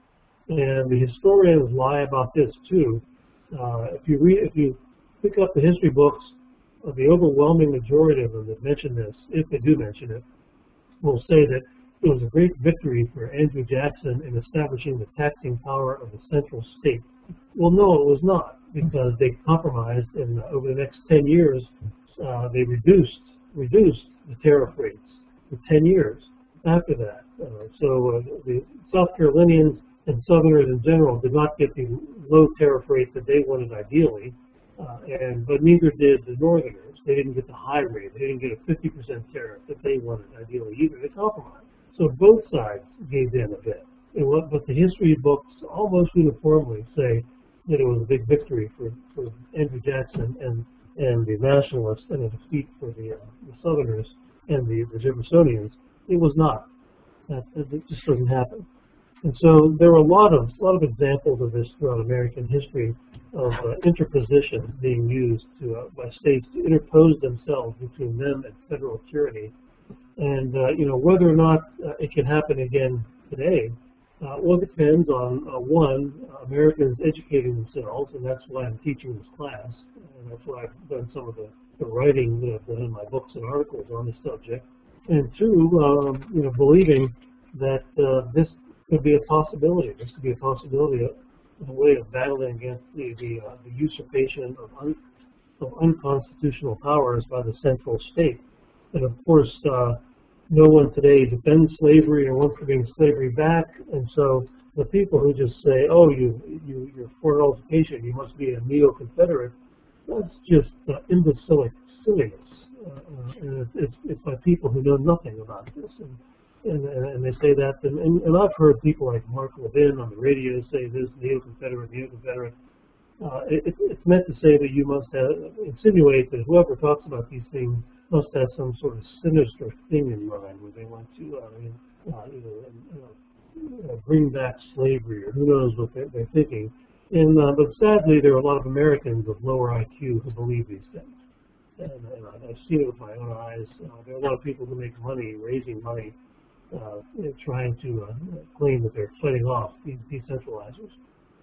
And the historians lie about this too. Uh, if you read, if you pick up the history books, uh, the overwhelming majority of them that mention this, if they do mention it, will say that it was a great victory for Andrew Jackson in establishing the taxing power of the central state. Well, no, it was not, because they compromised, and uh, over the next ten years, uh, they reduced reduced the tariff rates for ten years after that. Uh, so uh, the South Carolinians and Southerners in general did not get the low tariff rate that they wanted ideally, uh, and but neither did the Northerners. They didn't get the high rate. They didn't get a fifty percent tariff that they wanted ideally either. They compromised. So both sides gave in a bit. And what, but the history books almost uniformly say that it was a big victory for, for Andrew Jackson and, and the nationalists, and a defeat for the, uh, the Southerners and the, the Jeffersonians. It was not. That, that just doesn't happen. And so there were a lot of a lot of examples of this throughout American history of uh, interposition being used to, uh, by states to interpose themselves between them and federal tyranny. And uh, you know, whether or not uh, it can happen again today, uh, well, it depends on uh, one, uh, Americans educating themselves, and that's why I'm teaching this class, and that's why I've done some of the, the writing that I've done in my books and articles on this subject. And two, um, you know, believing that uh, this could be a possibility. This could be a possibility of a way of battling against the the, uh, the usurpation of, un, of unconstitutional powers by the central state. And of course, uh, no one today defends slavery or wants to bring slavery back. And so the people who just say, "Oh, you you you're for nullification, you must be a neo-Confederate," that's just uh, imbecilic silliness. Uh, uh, and it's, it's it's by people who know nothing about this. And, And, and they say that, and, and, and I've heard people like Mark Levin on the radio say this, neo-Confederate, neo-Confederate. Uh, it, it's meant to say that you must have, insinuate that whoever talks about these things must have some sort of sinister thing in mind where they want to uh, uh, you know, uh, bring back slavery, or who knows what they're, they're thinking. And, uh, but sadly, there are a lot of Americans of lower I Q who believe these things. And, and I've seen it with my own eyes. Uh, there are a lot of people who make money raising money Uh, trying to uh, claim that they're fighting off these decentralizers.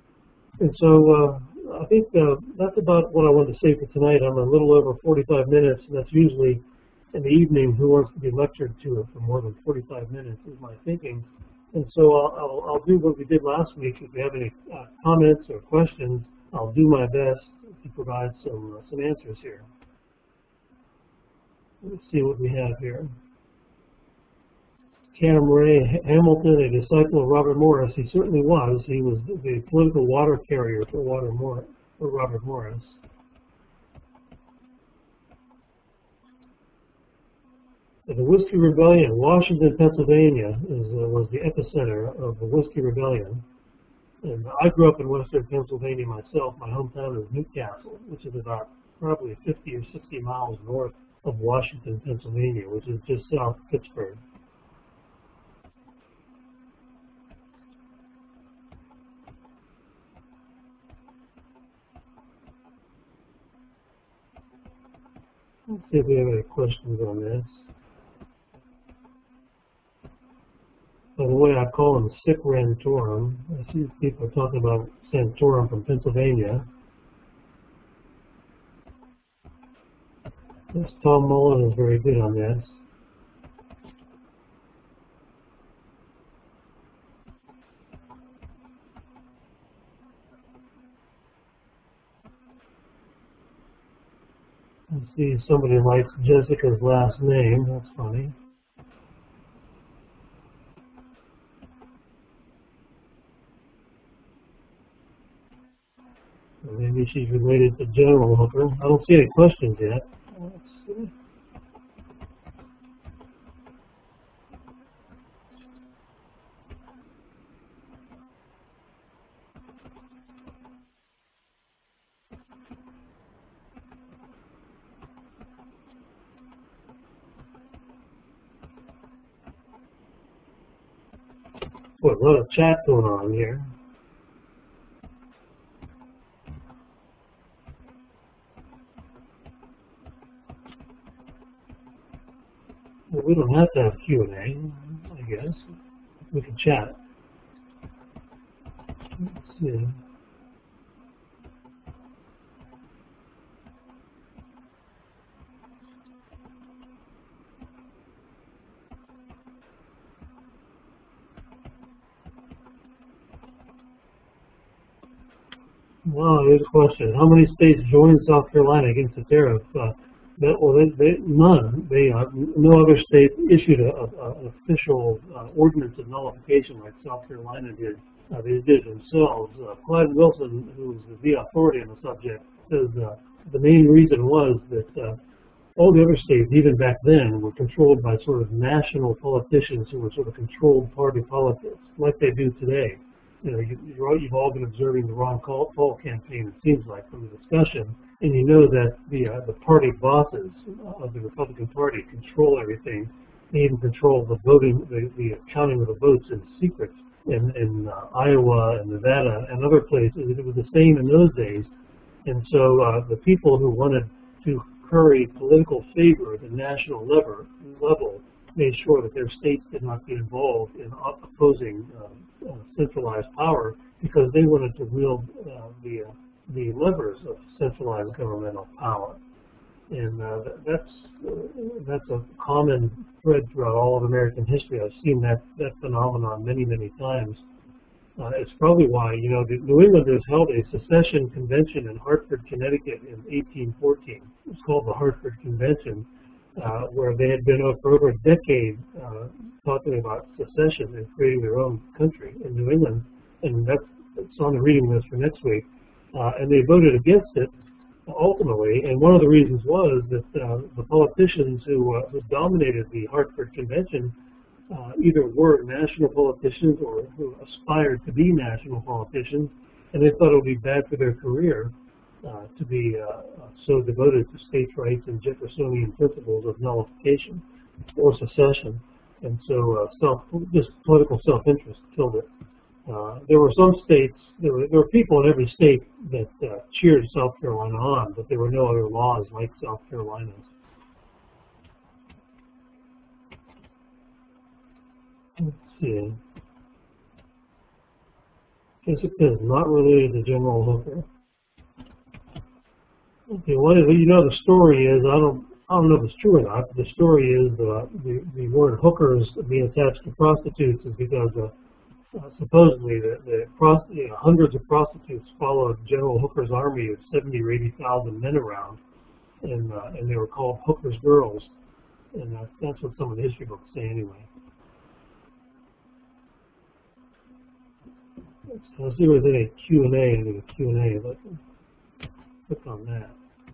And so uh, I think uh, that's about what I wanted to say for tonight. I'm a little over forty-five minutes, and that's usually in the evening. Who wants to be lectured to for more than forty-five minutes is my thinking. And so I'll, I'll, I'll do what we did last week. If you have any uh, comments or questions, I'll do my best to provide some, uh, some answers here. Let's see what we have here. Cam Ray Hamilton, a disciple of Robert Morris. He certainly was. He was the political water carrier for, water Mor for Robert Morris. The Whiskey Rebellion, Washington, Pennsylvania, is, uh, was the epicenter of the Whiskey Rebellion. And I grew up in western Pennsylvania myself. My hometown is Newcastle, which is about probably fifty or sixty miles north of Washington, Pennsylvania, which is just south of Pittsburgh. Let's see if we have any questions on this. By the way, I call him Sic Rantorum. I see people are talking about Santorum from Pennsylvania. Yes, Tom Mullen is very good on this. I see somebody likes Jessica's last name. That's funny. Maybe she's related to General Hooker. I don't see any questions yet. Let's see. Boy, a lot of chat going on here. Well, we don't have to have Q and A, I guess. We can chat. see. Well, here's a question. How many states joined South Carolina against the tariff? Uh, that, well, they, they, none. They, uh, no other state issued a, a, an official uh, ordinance of nullification like South Carolina did. Uh, they did it themselves. Uh, Clyde Wilson, who is the authority on the subject, says uh, the main reason was that uh, all the other states, even back then, were controlled by sort of national politicians who were sort of controlled party politics, like they do today. You know, you, you're, you've all been observing the Ron Paul campaign, it seems like, from the discussion, and you know that the uh, the party bosses of the Republican Party control everything. They even control the voting, the, the counting of the votes in secret in, in uh, Iowa and Nevada and other places. It was the same in those days, and so uh, the people who wanted to curry political favor at the national level, level made sure that their states did not get involved in opposing uh, uh, centralized power because they wanted to wield uh, the uh, the levers of centralized governmental power, and uh, that's uh, that's a common thread throughout all of American history. I've seen that that phenomenon many many times. Uh, it's probably why you know the New Englanders held a secession convention in Hartford, Connecticut, in eighteen fourteen. It was called the Hartford Convention. Uh, where they had been for over a decade uh, talking about secession and creating their own country in New England, and that's, that's on the reading list for next week. Uh, and they voted against it ultimately, and one of the reasons was that uh, the politicians who, uh, who dominated the Hartford Convention uh, either were national politicians or who aspired to be national politicians, and they thought it would be bad for their career Uh, to be uh, so devoted to states' rights and Jeffersonian principles of nullification or secession, and so uh, self, just political self-interest killed it. Uh, there were some states, there were, there were people in every state that uh, cheered South Carolina on, but there were no other laws like South Carolina's. Let's see. Jessica is not related to General Hooker. Okay, well, you know the story is, I don't, I don't know if it's true or not, but the story is uh, the, the word hookers being attached to prostitutes is because uh, uh, supposedly the, the prost you know, hundreds of prostitutes followed General Hooker's army of seventy or eighty thousand men around, and, uh, and they were called Hooker's girls, and uh, that's what some of the history books say anyway. So let's see if there's any Q and A into the Q and A. Let's click on that.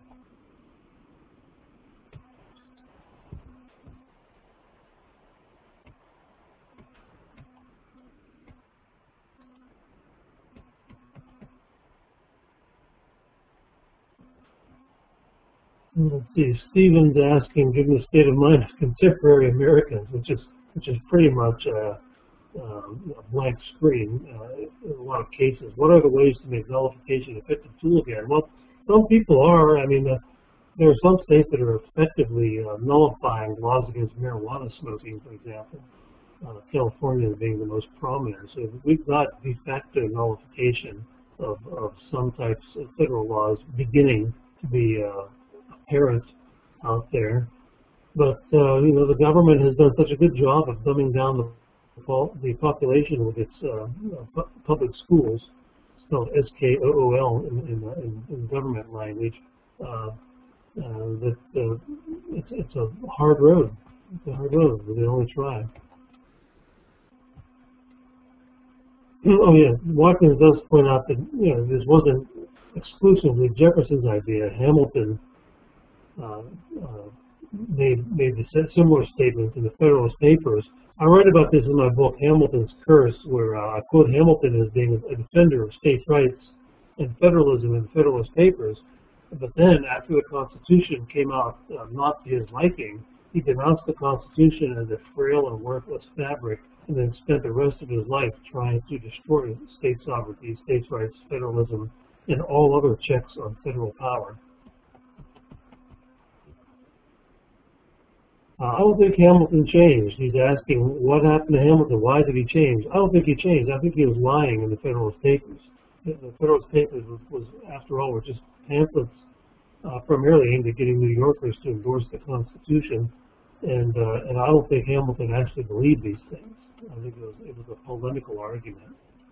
Let's see. Stephen's asking, given the state of mind of contemporary Americans, which is which is pretty much a, um, a blank screen uh, in a lot of cases, what are the ways to make nullification an effective tool again? Well, some people are. I mean, uh, there are some states that are effectively uh, nullifying laws against marijuana smoking, for example. Uh, California being the most prominent. So we've got de facto nullification of, of some types of federal laws beginning to be uh, apparent out there. But, uh, you know, the government has done such a good job of dumbing down the, the population with its uh, pu public schools, spelled S K O O L in, in, in, in government language, uh, uh, that uh, it's, it's a hard road. It's a hard road, but they only try. Oh yeah, Watkins does point out that, you know, this wasn't exclusively Jefferson's idea. Hamilton uh, uh, made made the similar statements in the Federalist Papers. I write about this in my book, Hamilton's Curse, where uh, I quote Hamilton as being a defender of states' rights and federalism in the Federalist Papers. But then, after the Constitution came out uh, not to his liking, he denounced the Constitution as a frail and worthless fabric, and then spent the rest of his life trying to destroy state sovereignty, states' rights, federalism, and all other checks on federal power. Uh, I don't think Hamilton changed. He's asking, what happened to Hamilton? Why did he change? I don't think he changed. I think he was lying in the Federalist Papers. The, the Federalist Papers was, was, after all, were just pamphlets uh, primarily aimed at getting New Yorkers to endorse the Constitution, and uh, and I don't think Hamilton actually believed these things. I think it was it was a polemical argument.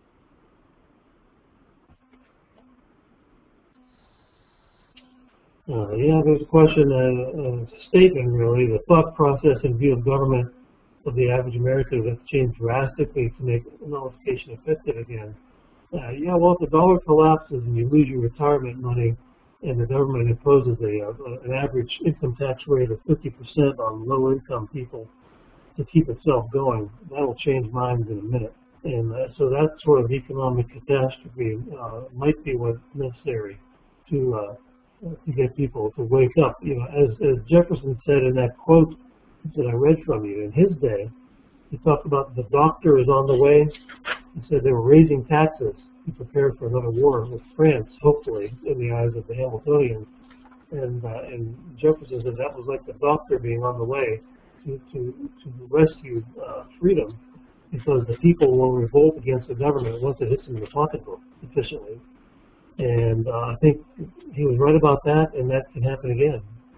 Uh, yeah, there's a question, uh, a statement really. The thought process and view of government of the average American has changed drastically to make nullification effective again. Uh, yeah, well, if the dollar collapses and you lose your retirement money, and the government imposes a, a an average income tax rate of fifty percent on low-income people to keep itself going, that'll change minds in a minute. And uh, so that sort of economic catastrophe uh, might be what's necessary to uh, to get people to wake up. You know, as, as Jefferson said in that quote that I read from you, in his day, he talked about the doctor is on the way. He said they were raising taxes to prepare for another war with France, hopefully, in the eyes of the Hamiltonians. And, uh, and Jefferson said that was like the doctor being on the way to, to, to rescue uh, freedom, because the people will revolt against the government once it hits them in the pocketbook sufficiently. And uh, I think he was right about that, and that can happen again.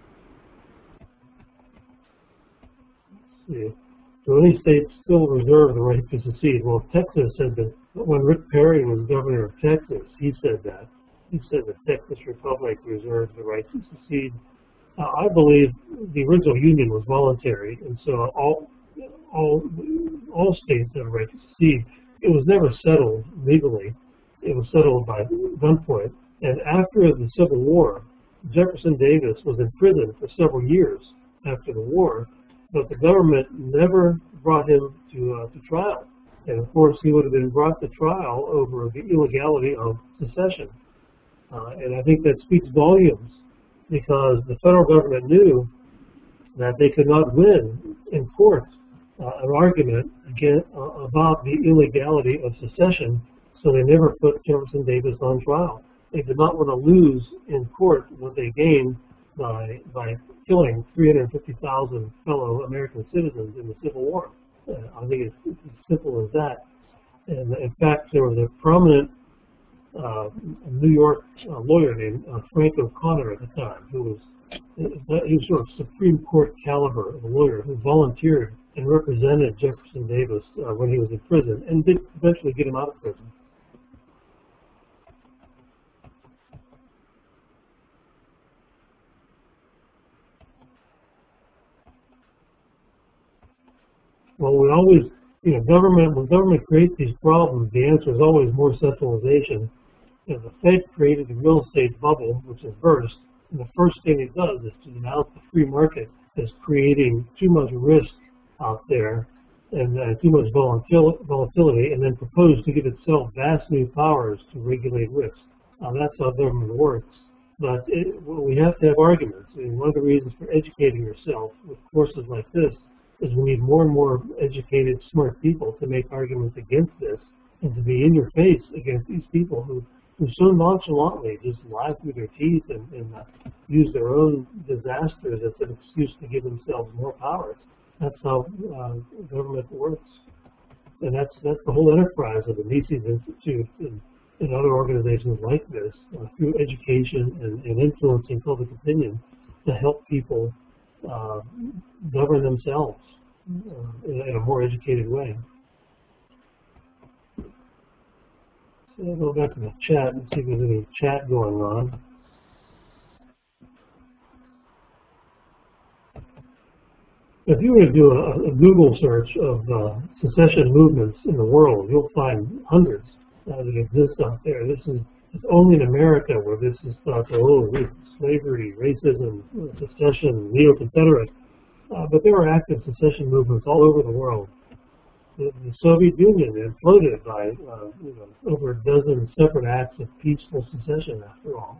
Let's see. Do any states still reserve the right to secede? Well, Texas said that when Rick Perry was governor of Texas, he said that. He said the Texas Republic reserves the right to secede. Uh, I believe the original union was voluntary, and so all, all, all states have a right to secede. It was never settled legally. It was settled by gunpoint. And after the Civil War, Jefferson Davis was in prison for several years after the war, but the government never brought him to, uh, to trial. And of course, he would have been brought to trial over the illegality of secession. Uh, and I think that speaks volumes, because the federal government knew that they could not win in court uh, an argument again, uh, about the illegality of secession, so they never put Jefferson Davis on trial. They did not want to lose in court what they gained by, by killing three hundred fifty thousand fellow American citizens in the Civil War. Uh, I think it's, it's as simple as that. And in fact, there was a prominent uh, New York uh, lawyer named uh, Frank O'Connor at the time, who was he was sort of Supreme Court caliber of a lawyer who volunteered and represented Jefferson Davis uh, when he was in prison, and did eventually get him out of prison. Well, we always, you know, government, when government creates these problems, the answer is always more centralization. You know, the Fed created the real estate bubble, which has burst, and the first thing it does is to denounce the free market as creating too much risk out there and uh, too much volatil volatility, and then propose to give itself vast new powers to regulate risk. Uh, that's how government works. But it, well, we have to have arguments, and one of the reasons for educating yourself with courses like this is we need more and more educated, smart people to make arguments against this, and to be in your face against these people who, who so nonchalantly just lie through their teeth and, and uh, use their own disasters as an excuse to give themselves more powers. That's how uh, government works. And that's, that's the whole enterprise of the Mises Institute and, and other organizations like this, uh, through education and, and influencing public opinion, to help people Uh, govern themselves uh, in, in a more educated way. So I'll go back to the chat and see if there's any chat going on. If you were to do a, a Google search of uh, secession movements in the world, you'll find hundreds uh, that exist out there. This is it's only in America where this is thought, oh, slavery, racism, secession, neo-Confederate. Uh, but there were active secession movements all over the world. The, the Soviet Union imploded by uh, you know, over a dozen separate acts of peaceful secession, after all.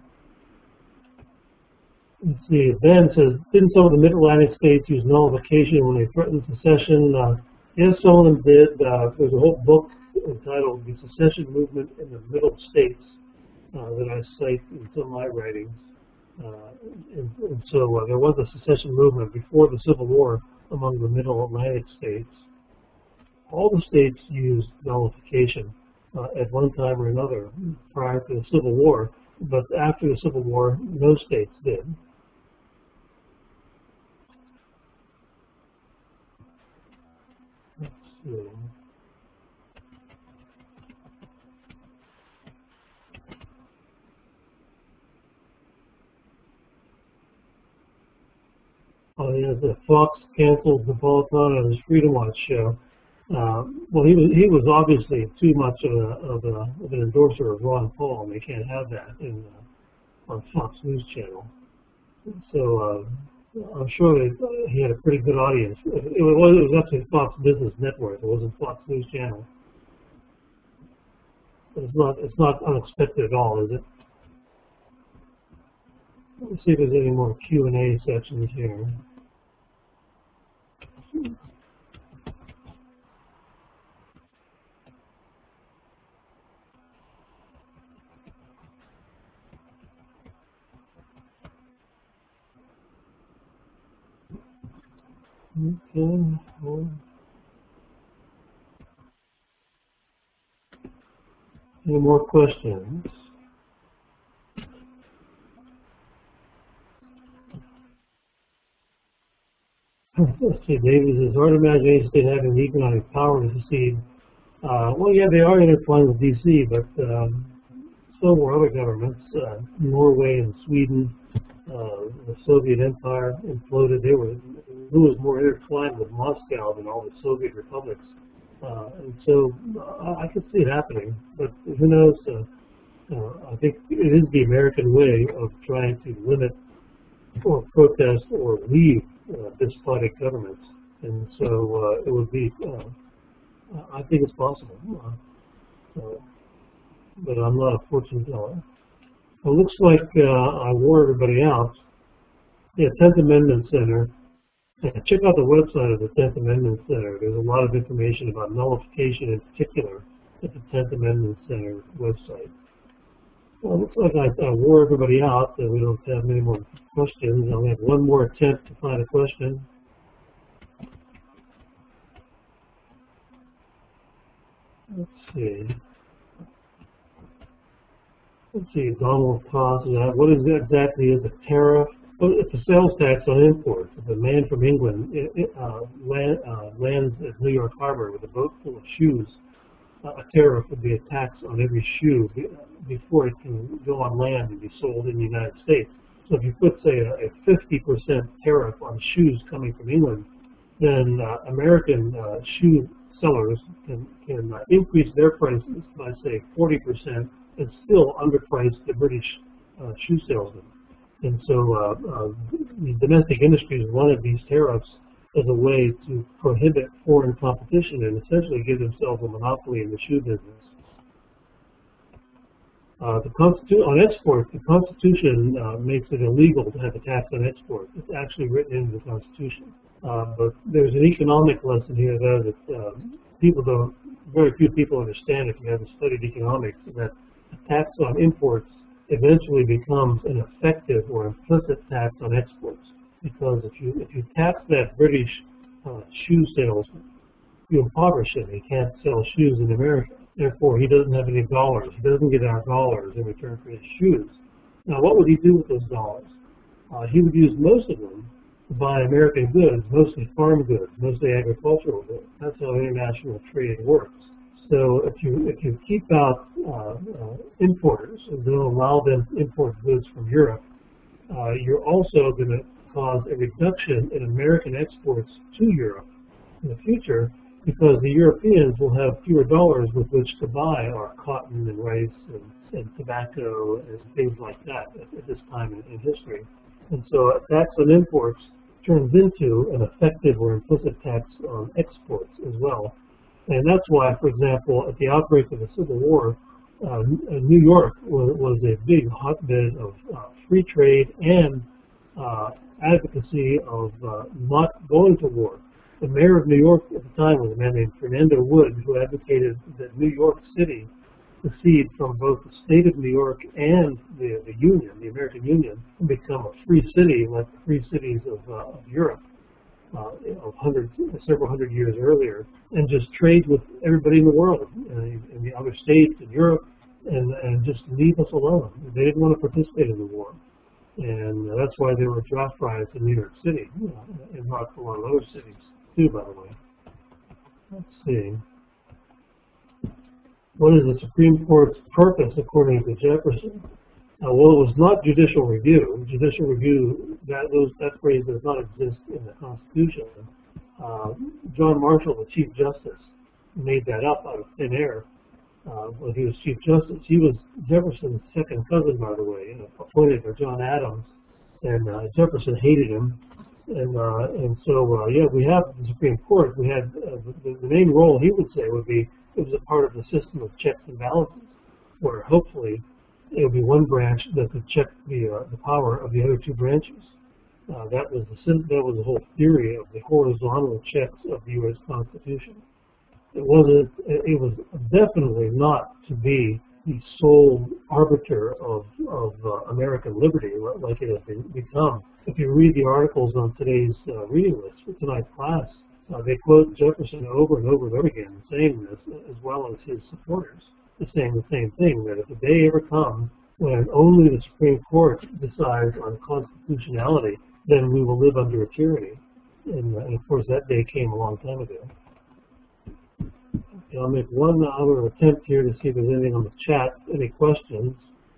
Let's see, Ben says, didn't some of the Mid-Atlantic states use nullification when they threatened secession? Uh, yes, some of them did. Uh, there's a whole book entitled The Secession Movement in the Middle States uh, that I cite in some of my writings. Uh, and, and so uh, there was a secession movement before the Civil War among the Middle Atlantic states. All the states used nullification. uh, at one time or another prior to the Civil War, but after the Civil War, no states did. Let's see. Oh, yeah, the Fox canceled Napolitano on his Freedom Watch show. Uh, well, he was he was obviously too much of, a, of, a, of an endorser of Ron Paul, and they can't have that in uh, on Fox News Channel. So uh, I'm sure that he had a pretty good audience. It was, it was actually Fox Business Network. It wasn't Fox News Channel. But it's not it's not unexpected at all, is it? Let's see if there's any more Q and A sections here. Okay. Well, any more questions? Let's see, David says, hard to imagine any state having the economic power to secede. Uh, well, yeah, they are intertwined with D C, but um, so were other governments. Uh, Norway and Sweden, uh, the Soviet Empire imploded. They were, who was more intertwined with Moscow than all the Soviet republics? Uh, and so uh, I could see it happening, but who knows? Uh, uh, I think it is the American way of trying to limit or protest or leave uh, despotic governments, and so uh, it would be. Uh, I think it's possible, uh, uh, but I'm not a fortune teller. It looks like uh, I wore everybody out. Yeah, tenth Amendment Center. Yeah, check out the website of the tenth Amendment Center. There's a lot of information about nullification in particular at the tenth Amendment Center website. Well, it looks like I, I wore everybody out, and we don't have many more questions. I'll have one more attempt to find a question. Let's see. Let's see, Donald Toss, what is exactly is a tariff? Well, it's a sales tax on imports. If a man from England it, it, uh, land, uh, lands at New York Harbor with a boat full of shoes, uh, a tariff would be a tax on every shoe before it can go on land and be sold in the United States. So if you put, say, a fifty percent tariff on shoes coming from England, then uh, American uh, shoe sellers can, can uh, increase their prices by, say, forty percent and still underprice the British uh, shoe salesmen. And so uh, uh, the domestic industries wanted these tariffs as a way to prohibit foreign competition and essentially give themselves a monopoly in the shoe business. Uh, the Constitu on exports, the Constitution uh, makes it illegal to have a tax on exports. It's actually written into the Constitution. Uh, but there's an economic lesson here, though, that uh, people don't, very few people understand if you haven't studied economics, that a tax on imports eventually becomes an effective or implicit tax on exports. Because if you if you tax that British uh, shoe salesman, you impoverish him. He can't sell shoes in America. Therefore, he doesn't have any dollars. He doesn't get our dollars in return for his shoes. Now, what would he do with those dollars? Uh, he would use most of them to buy American goods, mostly farm goods, mostly agricultural goods. That's how international trade works. So if you if you keep out uh, uh, importers and don't allow them to import goods from Europe, uh, you're also going to cause a reduction in American exports to Europe in the future, because the Europeans will have fewer dollars with which to buy our cotton and rice and, and tobacco and things like that at, at this time in, in history. And so a tax on imports turns into an effective or implicit tax on exports as well. And that's why, for example, at the outbreak of the Civil War, uh, New York was, was a big hotbed of uh, free trade and uh, advocacy of uh, not going to war. The mayor of New York at the time was a man named Fernando Wood, who advocated that New York City secede from both the state of New York and the, the Union, the American Union, and become a free city like the free cities of, uh, of Europe. uh, you know, hundreds, several hundred years earlier, and just trade with everybody in the world, uh, in the other states, in Europe, and, and just leave us alone. They didn't want to participate in the war. And uh, that's why there were draft riots in New York City, uh, and not a lot of other cities too, by the way. Let's see. What is the Supreme Court's purpose, according to Jefferson? Uh, well, it was not judicial review. Judicial review, that, those, that phrase does not exist in the Constitution. Uh, John Marshall, the Chief Justice, made that up out of thin air uh, when he was Chief Justice. He was Jefferson's second cousin, by the way, you know, appointed by John Adams, and uh, Jefferson hated him. And uh, and so, uh, yeah, we have the Supreme Court. We had uh, the, the main role, he would say, would be it was a part of the system of checks and balances, where hopefully it would be one branch that could check the uh, the power of the other two branches. Uh, that was the that was the whole theory of the horizontal checks of the U S Constitution. It wasn't. It was definitely not to be the sole arbiter of of uh, American liberty, like it has been, become. If you read the articles on today's uh, reading list for tonight's class, uh, they quote Jefferson over and over and over again, saying this, as well as his supporters, saying the same thing, that if a day ever comes when only the Supreme Court decides on constitutionality, then we will live under a tyranny. And, uh, and of course, that day came a long time ago. Okay, I'll make one other attempt here to see if there's anything on the chat. Any questions?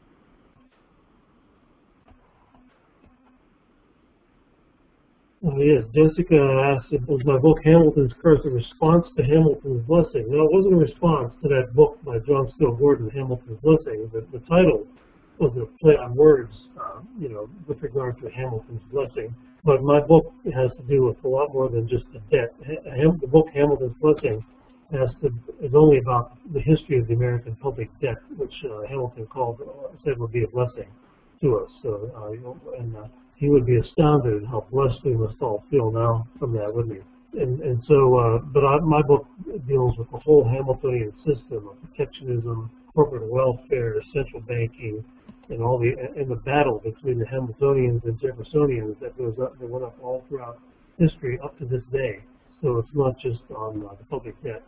Oh, yes, Jessica asked, was my book Hamilton's Curse a response to Hamilton's Blessing? No, it wasn't a response to that book by John Steele Gordon, Hamilton's Blessing. The, the title was a play on words, uh, you know, with regard to Hamilton's Blessing. But my book has to do with a lot more than just the debt. Ham, the book Hamilton's Blessing has to, is only about the history of the American public debt, which uh, Hamilton called, uh, said would be a blessing to us. So, uh, and uh, he would be astounded at how blessed we must all feel now from that, wouldn't he? And, and so, uh, but I, my book deals with the whole Hamiltonian system of protectionism, corporate welfare, central banking, and all the and the battle between the Hamiltonians and Jeffersonians that goes up, that went up all throughout history up to this day. So it's not just on uh, the public debt.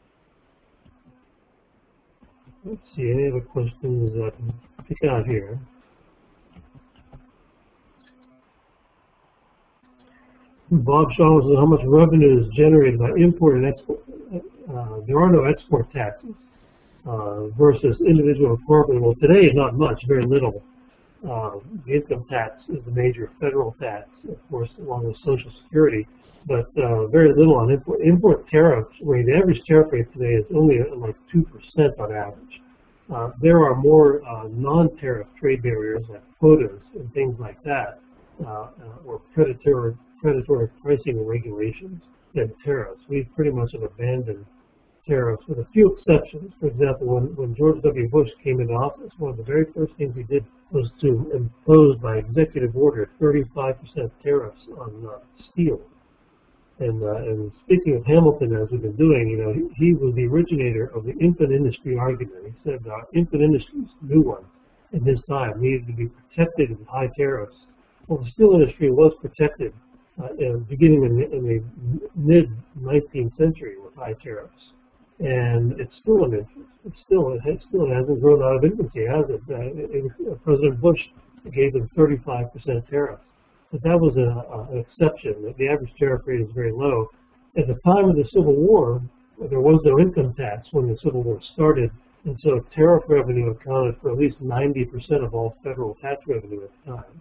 Let's see, any other questions that I can pick out here? Bob Shaw says, how much revenue is generated by import and export? Uh, there are no export taxes uh, versus individual and corporate. Well, today, not much, very little. Uh, the income tax is the major federal tax, of course, along with Social Security, but uh, very little on import. Import tariffs, where the average tariff rate today is only uh, like two percent on average. Uh, there are more uh, non-tariff trade barriers like quotas and things like that, uh, uh, or predatory predatory pricing regulations than tariffs. We've pretty much have abandoned tariffs with a few exceptions. For example, when, when George W. Bush came into office, one of the very first things he did was to impose by executive order thirty-five percent tariffs on uh, steel. And, uh, and speaking of Hamilton, as we've been doing, you know, he, he was the originator of the infant industry argument. He said uh, infant industry is a new one in his time, needed to be protected with high tariffs. Well, the steel industry was protected Uh, in, beginning in the, in the mid nineteenth century with high tariffs, and it's still an infant. It's still it still hasn't grown out of infancy, has it? Uh, it, it President Bush gave them thirty-five percent tariffs, but that was a, a, an exception. The average tariff rate is very low. At the time of the Civil War, there was no income tax when the Civil War started, and so tariff revenue accounted for at least ninety percent of all federal tax revenue at the time.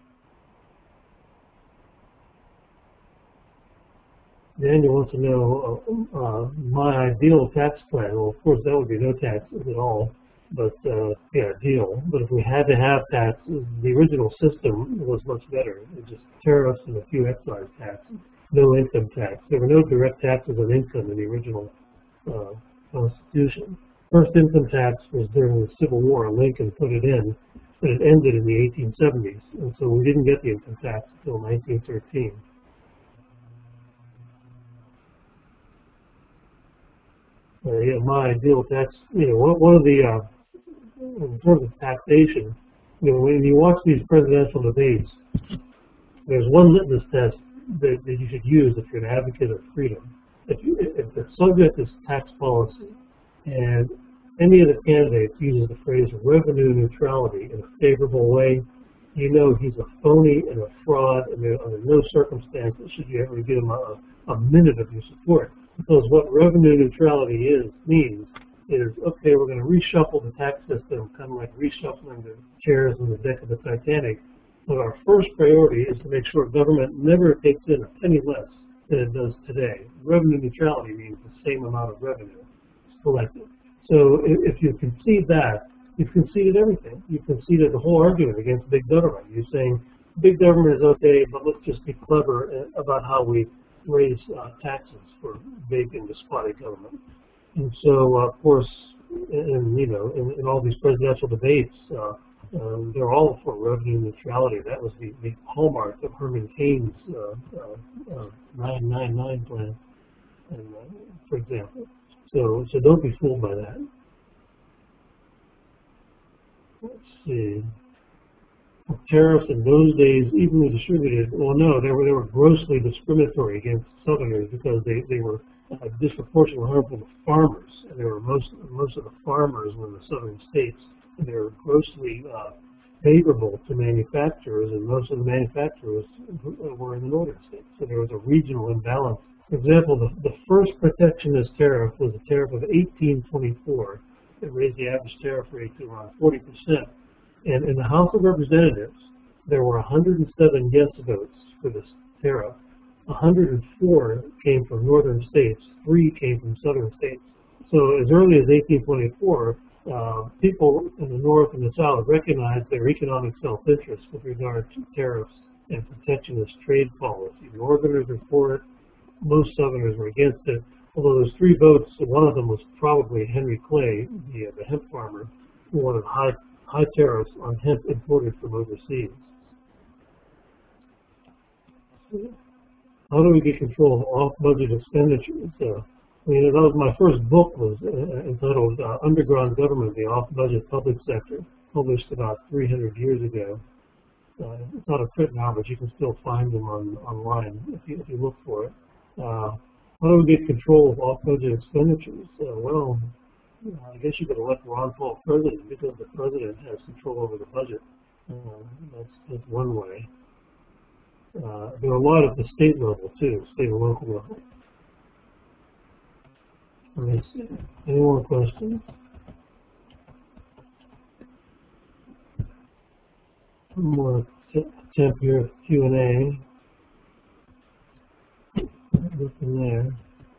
Daniel wants to know uh, uh, my ideal tax plan. Well, of course, that would be no taxes at all, but uh, yeah, deal. But if we had to have taxes, the original system was much better. It was just tariffs and a few excise taxes, no income tax. There were no direct taxes on income in the original uh, Constitution. First income tax was during the Civil War. Lincoln put it in, but it ended in the eighteen seventies, and so we didn't get the income tax until nineteen thirteen. Uh, yeah, my ideal tax, you know, one, one of the, uh, in terms of taxation, you know, when you watch these presidential debates, there's one litmus test that, that you should use if you're an advocate of freedom. If, you, if the subject is tax policy, and any of the candidates uses the phrase revenue neutrality in a favorable way, you know he's a phony and a fraud, and there, under no circumstances should you ever give him a, a minute of your support. Because what revenue neutrality is means is, okay, we're going to reshuffle the tax system, kind of like reshuffling the chairs on the deck of the Titanic. But our first priority is to make sure government never takes in a penny less than it does today. Revenue neutrality means the same amount of revenue collected. So if you concede that, you've conceded everything. You've conceded the whole argument against big government. You're saying big government is okay, but let's just be clever about how we raise uh, taxes for big and despotic government. And so, uh, of course, in, you know, in, in all these presidential debates, uh, um, they're all for revenue neutrality. That was the, the hallmark of Herman Cain's uh, uh, uh, nine nine nine plan, and, uh, for example. So, so don't be fooled by that. Let's see. Tariffs in those days evenly distributed. Well, no, they were they were grossly discriminatory against Southerners because they they were uh, disproportionately harmful to farmers, and they were most most of the farmers were in the southern states, and they were grossly uh, favorable to manufacturers, and most of the manufacturers were in the northern states. So there was a regional imbalance. For example, the, the first protectionist tariff was a tariff of eighteen twenty-four. It raised the average tariff rate to around forty percent. And in the House of Representatives, there were one hundred seven yes votes for this tariff. one hundred four came from northern states, three came from southern states. So as early as eighteen twenty-four, uh, people in the north and the south recognized their economic self-interest with regard to tariffs and protectionist trade policy. Northerners were for it, most southerners were against it. Although those three votes, one of them was probably Henry Clay, the, uh, the hemp farmer, who wanted high high tariffs on hemp imported from overseas. How do we get control of off-budget expenditures? Uh, I mean, that was my first book was uh, entitled uh, Underground Government, the Off-Budget Public Sector, published about three hundred years ago. Uh, it's not a print now, but you can still find them on online if you, if you look for it. Uh, how do we get control of off-budget expenditures? Uh, well, I guess you could elect Ron Paul president because the president has control over the budget. Uh, that's, that's one way. Uh, there are a lot at the state level too, state and local level. Let me see. Any more questions? One more attempt here at Q and A. Nothing there.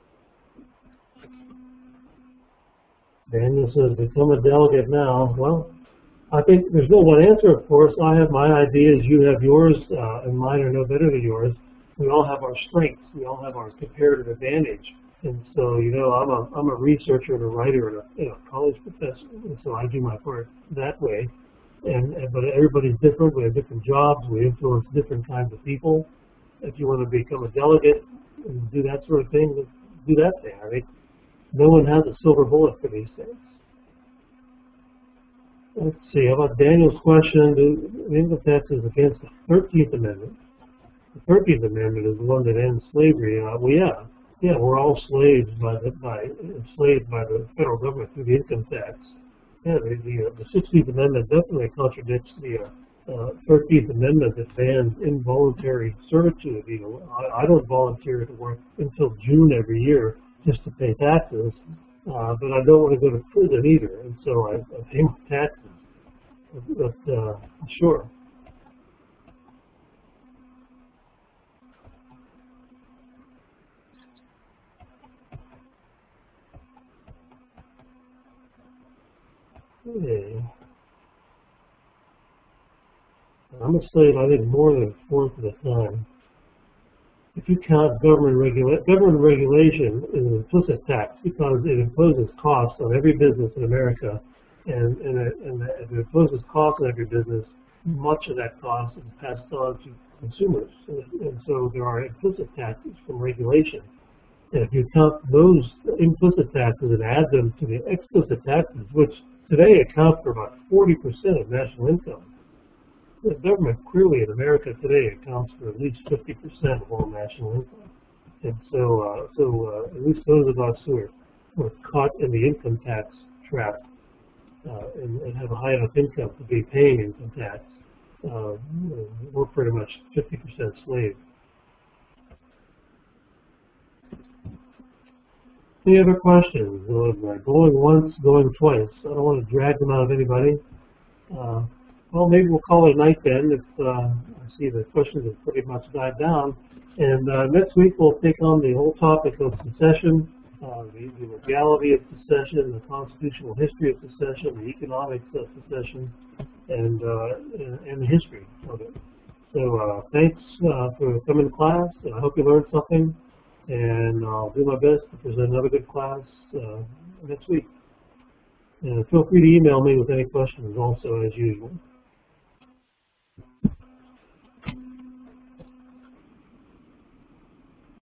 Daniel says, become a delegate now. Well, I think there's no one answer, of course. I have my ideas, you have yours, uh, and mine are no better than yours. We all have our strengths. We all have our comparative advantage. And so, you know, I'm a, I'm a researcher and a writer and a, and a college professor, and so I do my part that way. And, and But everybody's different. We have different jobs. We influence different kinds of people. If you want to become a delegate and do that sort of thing, do that thing. I think no one has a silver bullet for these things. Let's see, how about Daniel's question? The income tax is against the thirteenth Amendment. The thirteenth Amendment is the one that ends slavery. Uh, well, yeah, yeah, we're all slaves by the, by enslaved by the federal government through the income tax. Yeah, the the, uh, the sixteenth Amendment definitely contradicts the uh, uh, thirteenth Amendment that bans involuntary servitude. You know, I, I don't volunteer to work until June every year just to pay taxes, uh, but I don't want to go to prison either, and so I, I pay my taxes. But uh, sure. Okay. I'm a slave, I think, more than a fourth of the time. If you count government regula government regulation is an implicit tax because it imposes costs on every business in America, and, and, it, and if it imposes costs on every business, much of that cost is passed on to consumers. And, and so there are implicit taxes from regulation. And if you count those implicit taxes and add them to the explicit taxes, which today account for about forty percent of national income, the government clearly in America today accounts for at least fifty percent of all national income. And so, uh, so uh, at least those of us who are, who are caught in the income tax trap uh, and, and have a high enough income to be paying income tax, uh, we're pretty much fifty percent slave. Any other questions? Going once, going twice. I don't want to drag them out of anybody. Uh, well, maybe we'll call it a night then if uh, I see the questions have pretty much died down. And uh, next week we'll take on the whole topic of secession, uh, the, the legality of secession, the constitutional history of secession, the economics of secession, and, uh, and, and the history of it. So uh, thanks uh, for coming to class. I hope you learned something. And I'll do my best to present another good class uh, next week. And feel free to email me with any questions also, as usual.